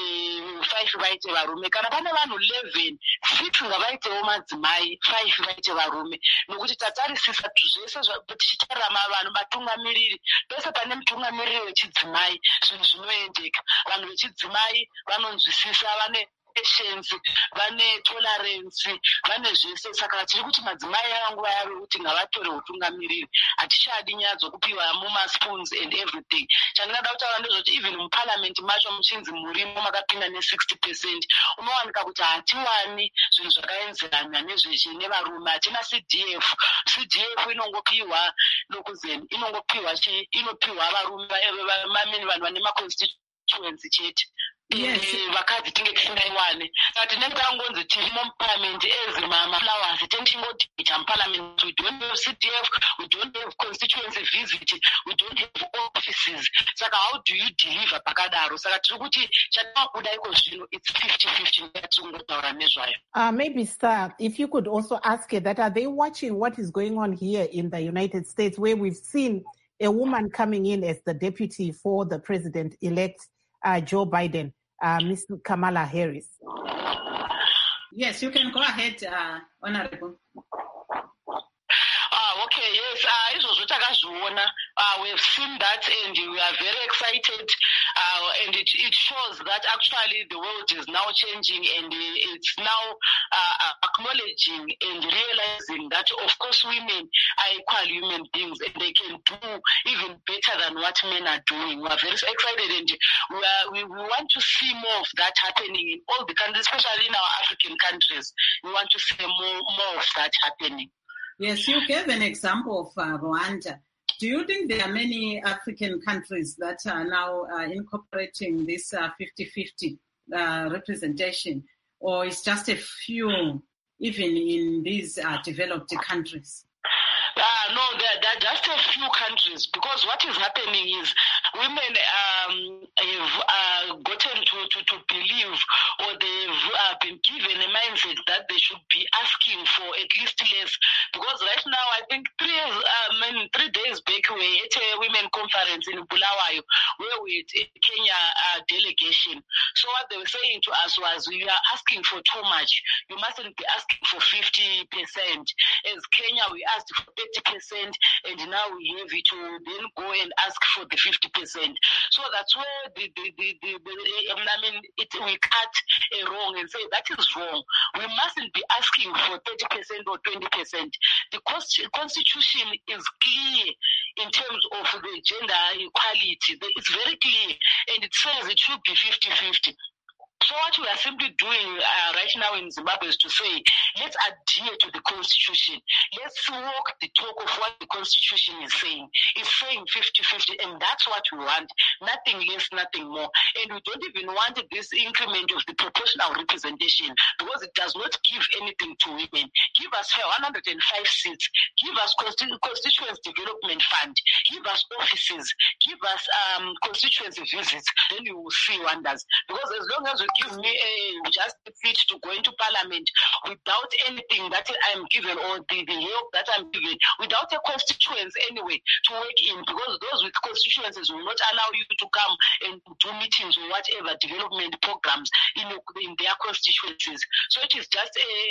five vaite varume. Kana pane vanhu eleven, six ngavaitewo madzimai, five vaite varume. Nokuti tatarisisa zvese tichitarira vanhu vatungamiriri pese pane mutungamiriri wechidzimai zvinhu zvinoendeka. Vanhu vechidzimai vanonzwisisa, vane patience, vane tolerance, vane zvese. Saka tiri kuti madzimai anguva yavo kuti ngavatore utungamiriri. Hatichadi nyaya dzokupiwa mumaspoons and everything. Chandingada kutaura ndezvoti even muparliament macho muchinzi murimo makapinda ne-sixty percent unowanika kuti hatiwani zvinhu zvakaenzerana nezveshe nevarume. Hatina C D F. C D F inongopiwa lokuzeni, inongopiwa chi inopiwa varume vamene vanhu vane maconstitution constituency chete. Yes. vakadzi tinge tisingayiwane saka tinenge tangonzi tirimo muparliament as mama-flowers tenichingodhita muparliament. We don't have C D F, we don't have constituency visit, we don't have offices. Saka how do you deliver pakadaro? Saka tiri kuti chatinobuda iko zvino it's fifty fifty ngatiri nezvayo. Uh, maybe, Star, if you could also ask her that, are they watching what is going on here in the United States, where we've seen a woman coming in as the deputy for the president-elect uh, Joe Biden, uh, Miss Kamala Harris? Yes, you can go ahead, uh, Honorable. Ah, okay, yes, uh, izvozvo takazviona. Uh, we've seen that and we are very excited. Uh, and it, it shows that actually the world is now changing and it's now uh, acknowledging and realizing that, of course, women are equal human beings and they can do even better than what men are doing. We are very excited and we, are, we, we want to see more of that happening in all the countries, especially in our African countries. We want to see more, more of that happening. Yes, you gave an example of uh, Rwanda. Do you think there are many African countries that are now uh, incorporating this uh, fifty-fifty uh, representation, or it's just a few, even in these uh, developed countries? Uh, no, there, there are just a few countries, because what is happening is women um, have uh, gotten to, to, to believe, or they've uh, been given a mindset that they should be asking for at least less. Because right now, I think three, uh, I three days back, we were at a women conference in Bulawayo, where we had a Kenya uh, delegation. So what they were saying to us was, you are asking for too much. You mustn't be asking for fifty percent. As Kenya, we asked for thirty percent, and now we have it to then go and ask for the fifty percent. So that's where the, the, the, the, the I mean, it, we cut a wrong and say that is wrong. We mustn't be asking for thirty percent or twenty percent. The Constitution is clear in terms of the gender equality. It's very clear, and it says it should be fifty fifty. So what we are simply doing uh, right now in Zimbabwe is to say, let's adhere to the Constitution. Let's walk the talk of what the Constitution is saying. It's saying fifty fifty, and that's what we want. Nothing less, nothing more. And we don't even want this increment of the proportional representation, because it does not give anything to women. Give us one hundred five seats. Give us Constituency Development Fund. Give us offices. Give us um, constituency visits. Then you will see wonders. Because as long as we give me a just a fit to go into parliament without anything that I'm given, or the, the help that I'm given, without a constituency anyway to work in, because those with constituencies will not allow you to come and do meetings or whatever development programs in, in their constituencies. So it is just a,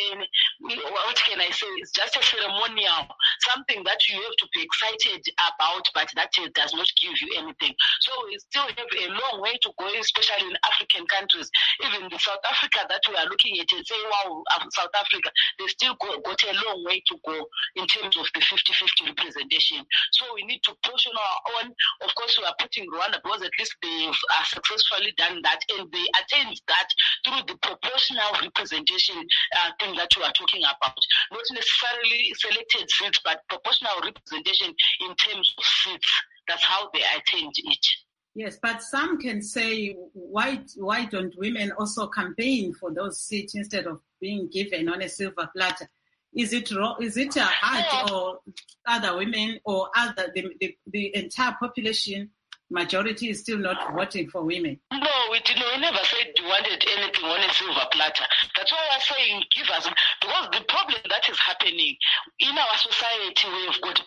what can I say, it's just a ceremonial, something that you have to be excited about, but that does not give you anything. So we still have a long way to go, especially in African countries. Even the South Africa that we are looking at and say, wow, South Africa, they still go, got a long way to go in terms of the fifty fifty representation. So we need to push on our own. Of course, we are putting Rwanda, because at least they've uh, successfully done that, and they attained that through the proportional representation uh, thing that we are talking about. Not necessarily selected seats, but proportional representation in terms of seats. That's how they attained it. Yes, but some can say, why why don't women also campaign for those seats instead of being given on a silver platter? Is it wrong? Is it a hard, or other women, or other the, the, the entire population majority is still not voting for women? No, we didn't. We never said we wanted anything on a silver platter. That's why we're saying give us, because the problem that is happening in our society, we've got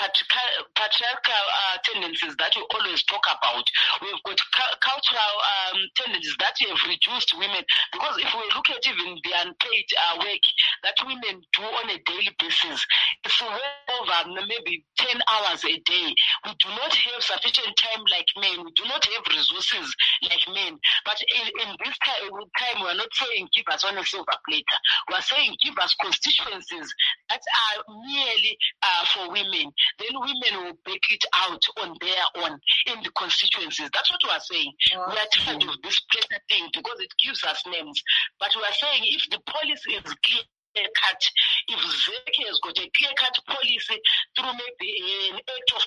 patriarchal uh, tendencies that we always talk about. We've got cu- cultural um, tendencies that have reduced women, because if we look at even the unpaid uh, work that women do on a daily basis, it's well over maybe ten hours a day. We do not have sufficient time like men. We do not have resources like men. But in, in this time, time, we're not saying give us on a silver platter. We're saying give us constituencies that are merely uh, for women. Then women will break it out on their own in the constituencies. That's what we're saying. Oh, we are tired of this platter thing, because it gives us names. But we're saying if the policy is clear, cut. If Z E C has got a clear-cut policy through maybe an act of parliament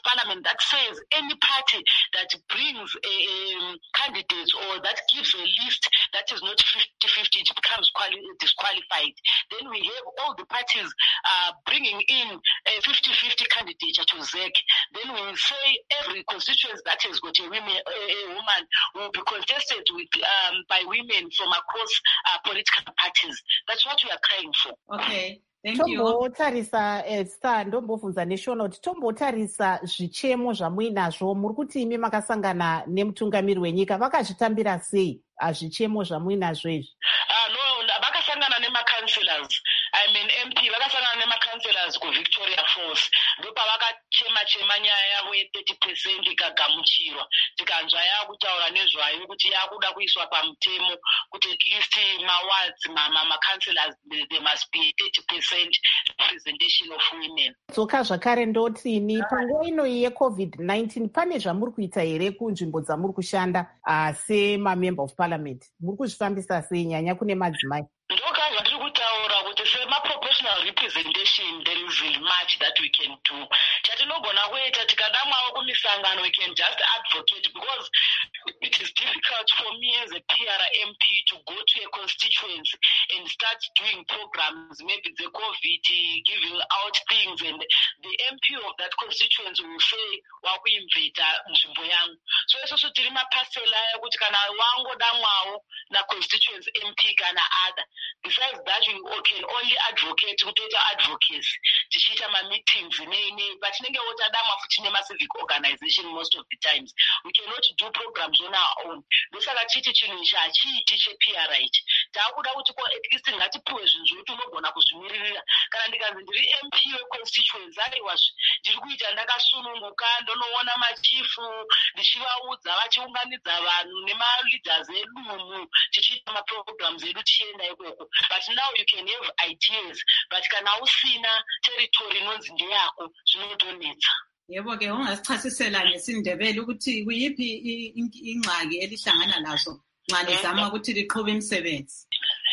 that says any party that brings a, um, candidates or that gives a list that is not fifty-fifty, it becomes quali- disqualified. Then we have all the parties uh, bringing in a fifty-fifty candidature to Z E C. Then we say every constituency that has got a, women, a, a woman will be contested with um, by women from across uh, political parties. That's what we are crying for. Okay. Thank you. Tombotarisa Star ndombobvunza neshona kuti tombotarisa zvichemo zvamuinazvo muri kuti imi makasangana nemutungamiri wenyika vakazvitambira sei zvichemo zvamuinazvo izvi? Ah no, vakasangana nemakanselors. I mean M P vakasangana nemakanselors kuVictoria Falls. Ndopavakachema chema nyaya yavo ye-thirty percent ikagamuchirwa. Tikanzwa yakutaura nezvayo kuti yakuda kuiswa pamutemo kuti at least mawards ma-councillors there must be thirty percent representation of women. Dzoka zvakare ndotini panguva ino yecovid nineteen pane zvamuri kuita here kunzvimbo dzamuri kushanda semamember of parliament? Muri kuzvifambisa sei nyanya kune madzimai? Ndoka zvatiri kutaura kuti sema-proportional representation there is much that we can do. Chatinogona kuita tikadamwawo kumisangano we can just advocate because it is difficult for me as a P R M P to go to a constituency and start doing programs, maybe the COVID, giving out things, and the M P of that constituency will say, wakuimvita nzvimbo yangu. So eso tiri mapasela kuti kana wangodamwawo na constituency M P kana other. Besides that, we can only advocate, kutoita advocacy, tichita ma-meetings, but tinenge wotadama futi nema-civic organization most of the times. We cannot do programs on our own. Ndosaka chiti chinhu ichi hachiiti che-P R ichi. Taakuda kuti at least ngatipuwe zvinhu zvokuti unogona kuzvimiririra. Kana ndikanzi ndiri M P we-constituency, aiwazve ndiri kuita ndakasununguka, ndonoona machifu, ndichivaudza vachiunganidza vanhu nema-leaders edunhu, tichiita ma-programs edu tichienda ikoko. But now you can have ideas, but kana usina territory inonzi ndeyako zvinodonetsa. Yebo ke ungasichasisela ngesindebele ukuthi kuyiphi ingxaki elihlangana lazo nxa lizama ukuthi liqhube imisebenzi.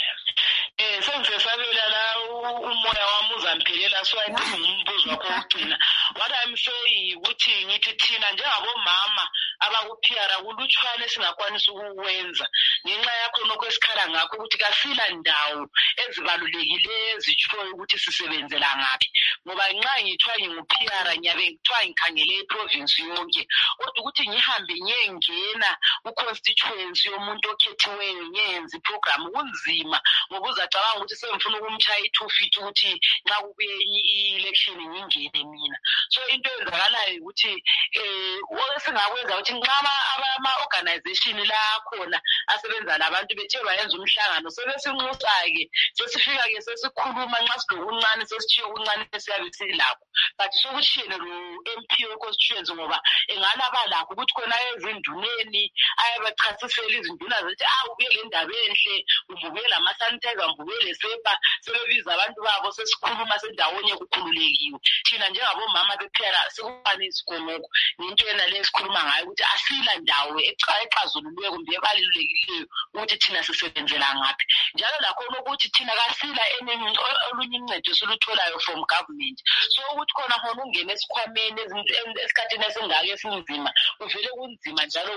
Eh sengizesabela la umoya wami uzamphelela so ayingumbuzo wakho wokugcina. What I'm saying ukuthi ngithi thina njengabomama abaku-P R kulutshwane singakwanisa ukukwenza ngenxa yakho nokwesikhala ngakho ukuthi kasila ndawo ezibalulekileyo ezitshoyo ukuthi sisebenzela ngaphi ngoba nxa ngithiwa ngingu-P R ngiyabe ngithiwa ngikhangele iprovince yonke kodwa ukuthi ngihambe ngiyengena ku-constituency yomuntu okhethiweyo ngiyenza iprogram kunzima ngoba uzacabanga ukuthi sengifuna ukumtshaya i-two feet ukuthi nxa kubuye i-election ngingene mina. So into eyenzakalayo ukuthi um singakwenza ukuthi nxa ama-organization la akhona asebenza labantu bethe bayenza umhlangano sebesinxusa-ke sesifika-ke sesikhuluma nxa silokuncane sesitshiye okuncane esiyabe silakho but sokutshiyene lo-M P we-constituency ngoba engalaba lakho ukuthi khona ezinduneni ayabachasisela izinduna zithi ah ubuye le ndaba enhle ubuye lama-sanitizer ubuye le sepa sebebiza abantu babo sesikhuluma sendawonye kukhululekiwe. Thina njengabomama be-P R sikufane isigonoko nento yena le sikhuluma ngayo ukuthi asila ndawo exazululiwe kumbe ebalulekileyo ukuthi thina sisebenzela ngaphi njalo lakho ukuthi thina kasila olunye uncedo silutholayo from government. So ukuthi khona khona ungene esikhwameni esikhathini esingaka esinzima uvele kunzima njalo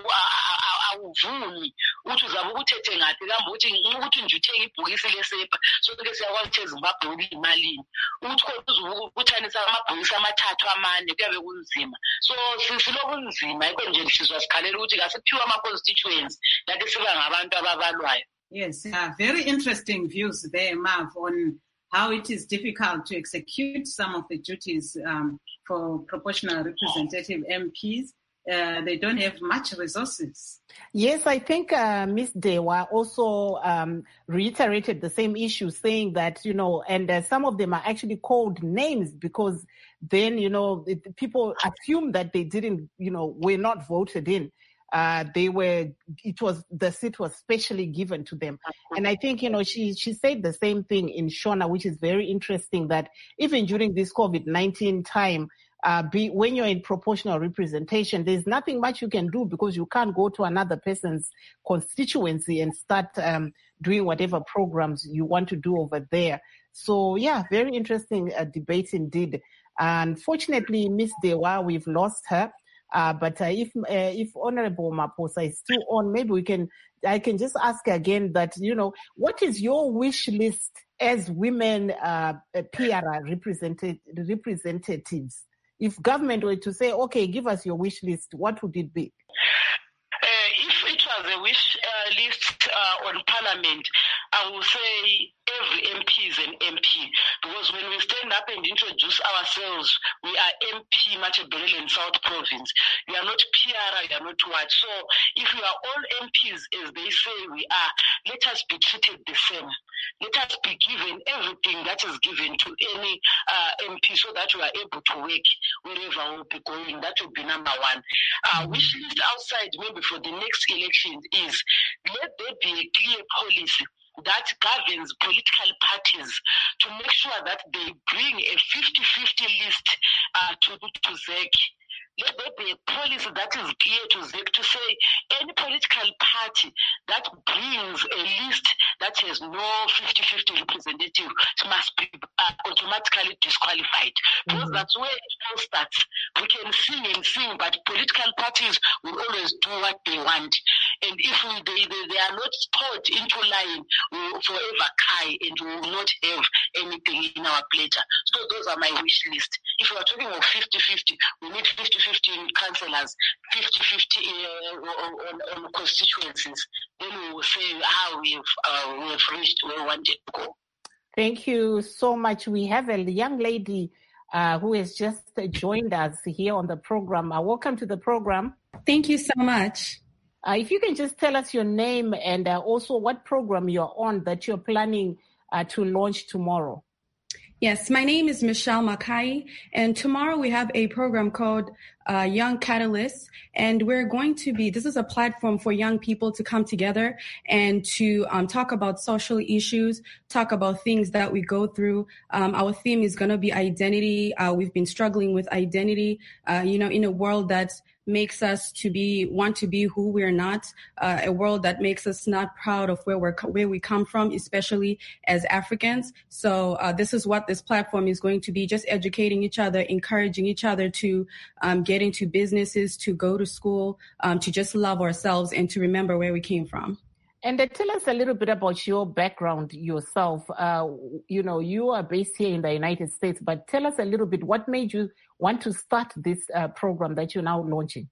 awuvumi ukuthi uzabe ukuthethe ngaphi kambe ukuthi ukuthi nje uthenge ibhokisi lesepa sonke siyakwazi ukuthi eZimbabwe uliyimalini ukuthi khona uzubuthanisa amabhokisi amathathu amane kuyabe kunzima. So silobunzima yikho nje sizwa sikhalela ukuthi kasiphiwe ama-constituents lathi siba ngabantu ababalwayo. Yes, uh, very interesting views there, Mav, on how it is difficult to execute some of the duties um, for proportional representative M Ps. Uh, they don't have much resources. Yes, I think uh, Miz Dewa also um, reiterated the same issue, saying that, you know, and uh, some of them are actually called names because then, you know, it, people assume that they didn't, you know, were not voted in. Uh, they were, it was, the seat was specially given to them. And I think, you know, she, she said the same thing in Shona, which is very interesting that even during this COVID nineteen time, Uh, be, when you're in proportional representation, there's nothing much you can do because you can't go to another person's constituency and start um, doing whatever programs you want to do over there. So, yeah, very interesting uh, debate indeed. Unfortunately, Miz Dewa, we've lost her. Uh, but uh, if uh, if Honorable Maposa is still on, maybe we can. I can just ask again that, you know, what is your wish list as women uh, P R represented, representatives? If government were to say, okay, give us your wish list, what would it be? Uh, if it was a wish uh, list uh, on Parliament, I would say every M P is an M P, because when we stand up and introduce ourselves, we are M P Matabeleland South Province. We are not P R, we are not what. So if we are all M Ps, as they say we are, let us be treated the same. Let us be given everything that is given to any uh, M P, so that we are able to work wherever we'll be going. That will be number one. Uh, wish list outside, maybe for the next election, is let there be a clear policy that governs political parties to make sure that they bring a fifty-fifty list uh, to, to Z E C. Let there be a policy that is clear to Z E C to say any political party that brings a list that has no fifty-fifty representative must be uh, automatically disqualified. Because mm-hmm. that's where it all starts. We can sing and sing, but political parties will always do what they want. And if we, they, they, they are not taught into line, we will forever cry and we will not have anything in our pleasure. So those are my wish list. If we are talking of fifty-fifty, we need fifty-fifty councillors, fifty-fifty uh, on, on constituencies. Then we will say how we've, uh, we've reached where we wanted to go. Thank you so much. We have a young lady uh, who has just joined us here on the program. Uh, welcome to the program. Thank you so much. Uh, if you can just tell us your name and uh, also what program you're on that you're planning uh, to launch tomorrow. Yes, my name is Michelle Makai, and tomorrow we have a program called uh, Young Catalysts, and we're going to be, this is a platform for young people to come together and to um, talk about social issues, talk about things that we go through. Um, our theme is going to be identity. Uh, we've been struggling with identity, uh, you know, in a world that's makes us to be want to be who we're not, uh, a world that makes us not proud of where we're where we come from, especially as Africans. So uh, this is what this platform is going to be: just educating each other, encouraging each other to um, get into businesses, to go to school, um, to just love ourselves and to remember where we came from. And uh, tell us a little bit about your background yourself. Uh, you know, you are based here in the United States, but tell us a little bit, what made you want to start this uh, program that you're now launching?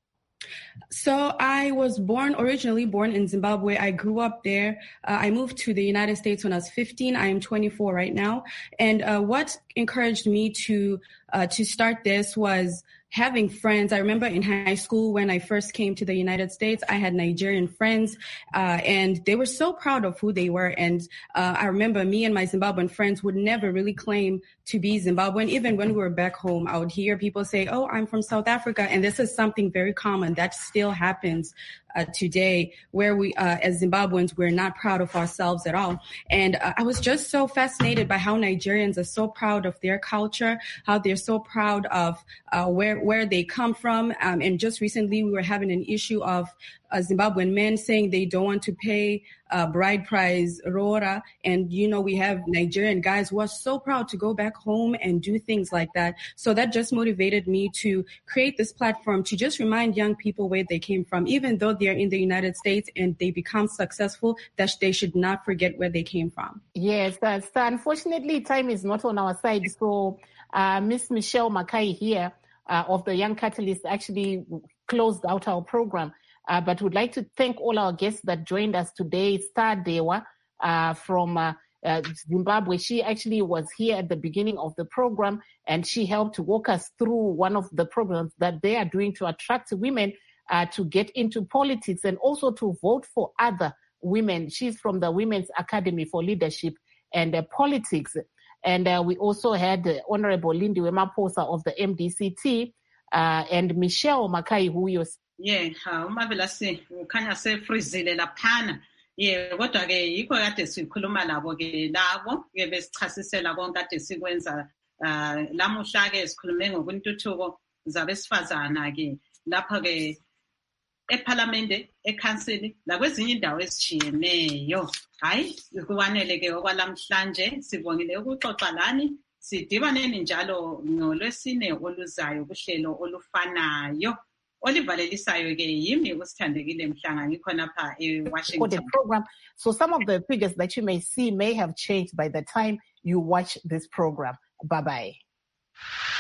So I was born, originally born in Zimbabwe. I grew up there. Uh, I moved to the United States when I was fifteen. I am twenty-four right now. And uh, what encouraged me to uh, to start this was having friends. I remember in high school when I first came to the United States, I had Nigerian friends, uh, and they were so proud of who they were. And uh, I remember me and my Zimbabwean friends would never really claim to be Zimbabwean. Even when we were back home, I would hear people say, oh, I'm from South Africa. And this is something very common that still happens uh, today, where we, uh, as Zimbabweans, we're not proud of ourselves at all. And uh, I was just so fascinated by how Nigerians are so proud of their culture, how they're so proud of uh, where where they come from. Um, and just recently, we were having an issue of uh, Zimbabwean men saying they don't want to pay uh, bride price, Rora. And, you know, we have Nigerian guys who are so proud to go back home and do things like that. So that just motivated me to create this platform to just remind young people where they came from, even though they're in the United States and they become successful, that they should not forget where they came from. Yes, that's, unfortunately, time is not on our side. So uh, Miss Michelle Makai here uh, of the Young Catalyst actually closed out our program. Uh, but would like to thank all our guests that joined us today. Star Dewa uh, from uh, uh, Zimbabwe. She actually was here at the beginning of the program, and she helped to walk us through one of the programs that they are doing to attract women uh, to get into politics and also to vote for other women. She's from the Women's Academy for Leadership and uh, Politics. And uh, we also had uh, Honorable Lindiwe Maposa of the M D C T uh, and Michelle Makai, who you're Yeah, umavela se ukhanya sefrizile laphana. Yeah, kodwa ke yikho kade sikhuluma labo ke labo ke besichasisela konke kade sikwenza lamuhla ke sikhulume ngokuntuthuko zabesifazana ke lapha ke eParliament, eCouncil, nakwezinye indawo ezitshiyeneyo. Hayi, kufanele ke okwalamhlanje sibongile ukuxoxa lani. Sidibaneni njalo ngolwesine oluzayo kuhlelo olufanayo olivalelisayo ke yimi usithandekile Mhlanga ngikhonapha eWashington. For the program, so some of the figures that you may see may have changed by the time you watch this program. Bye bye.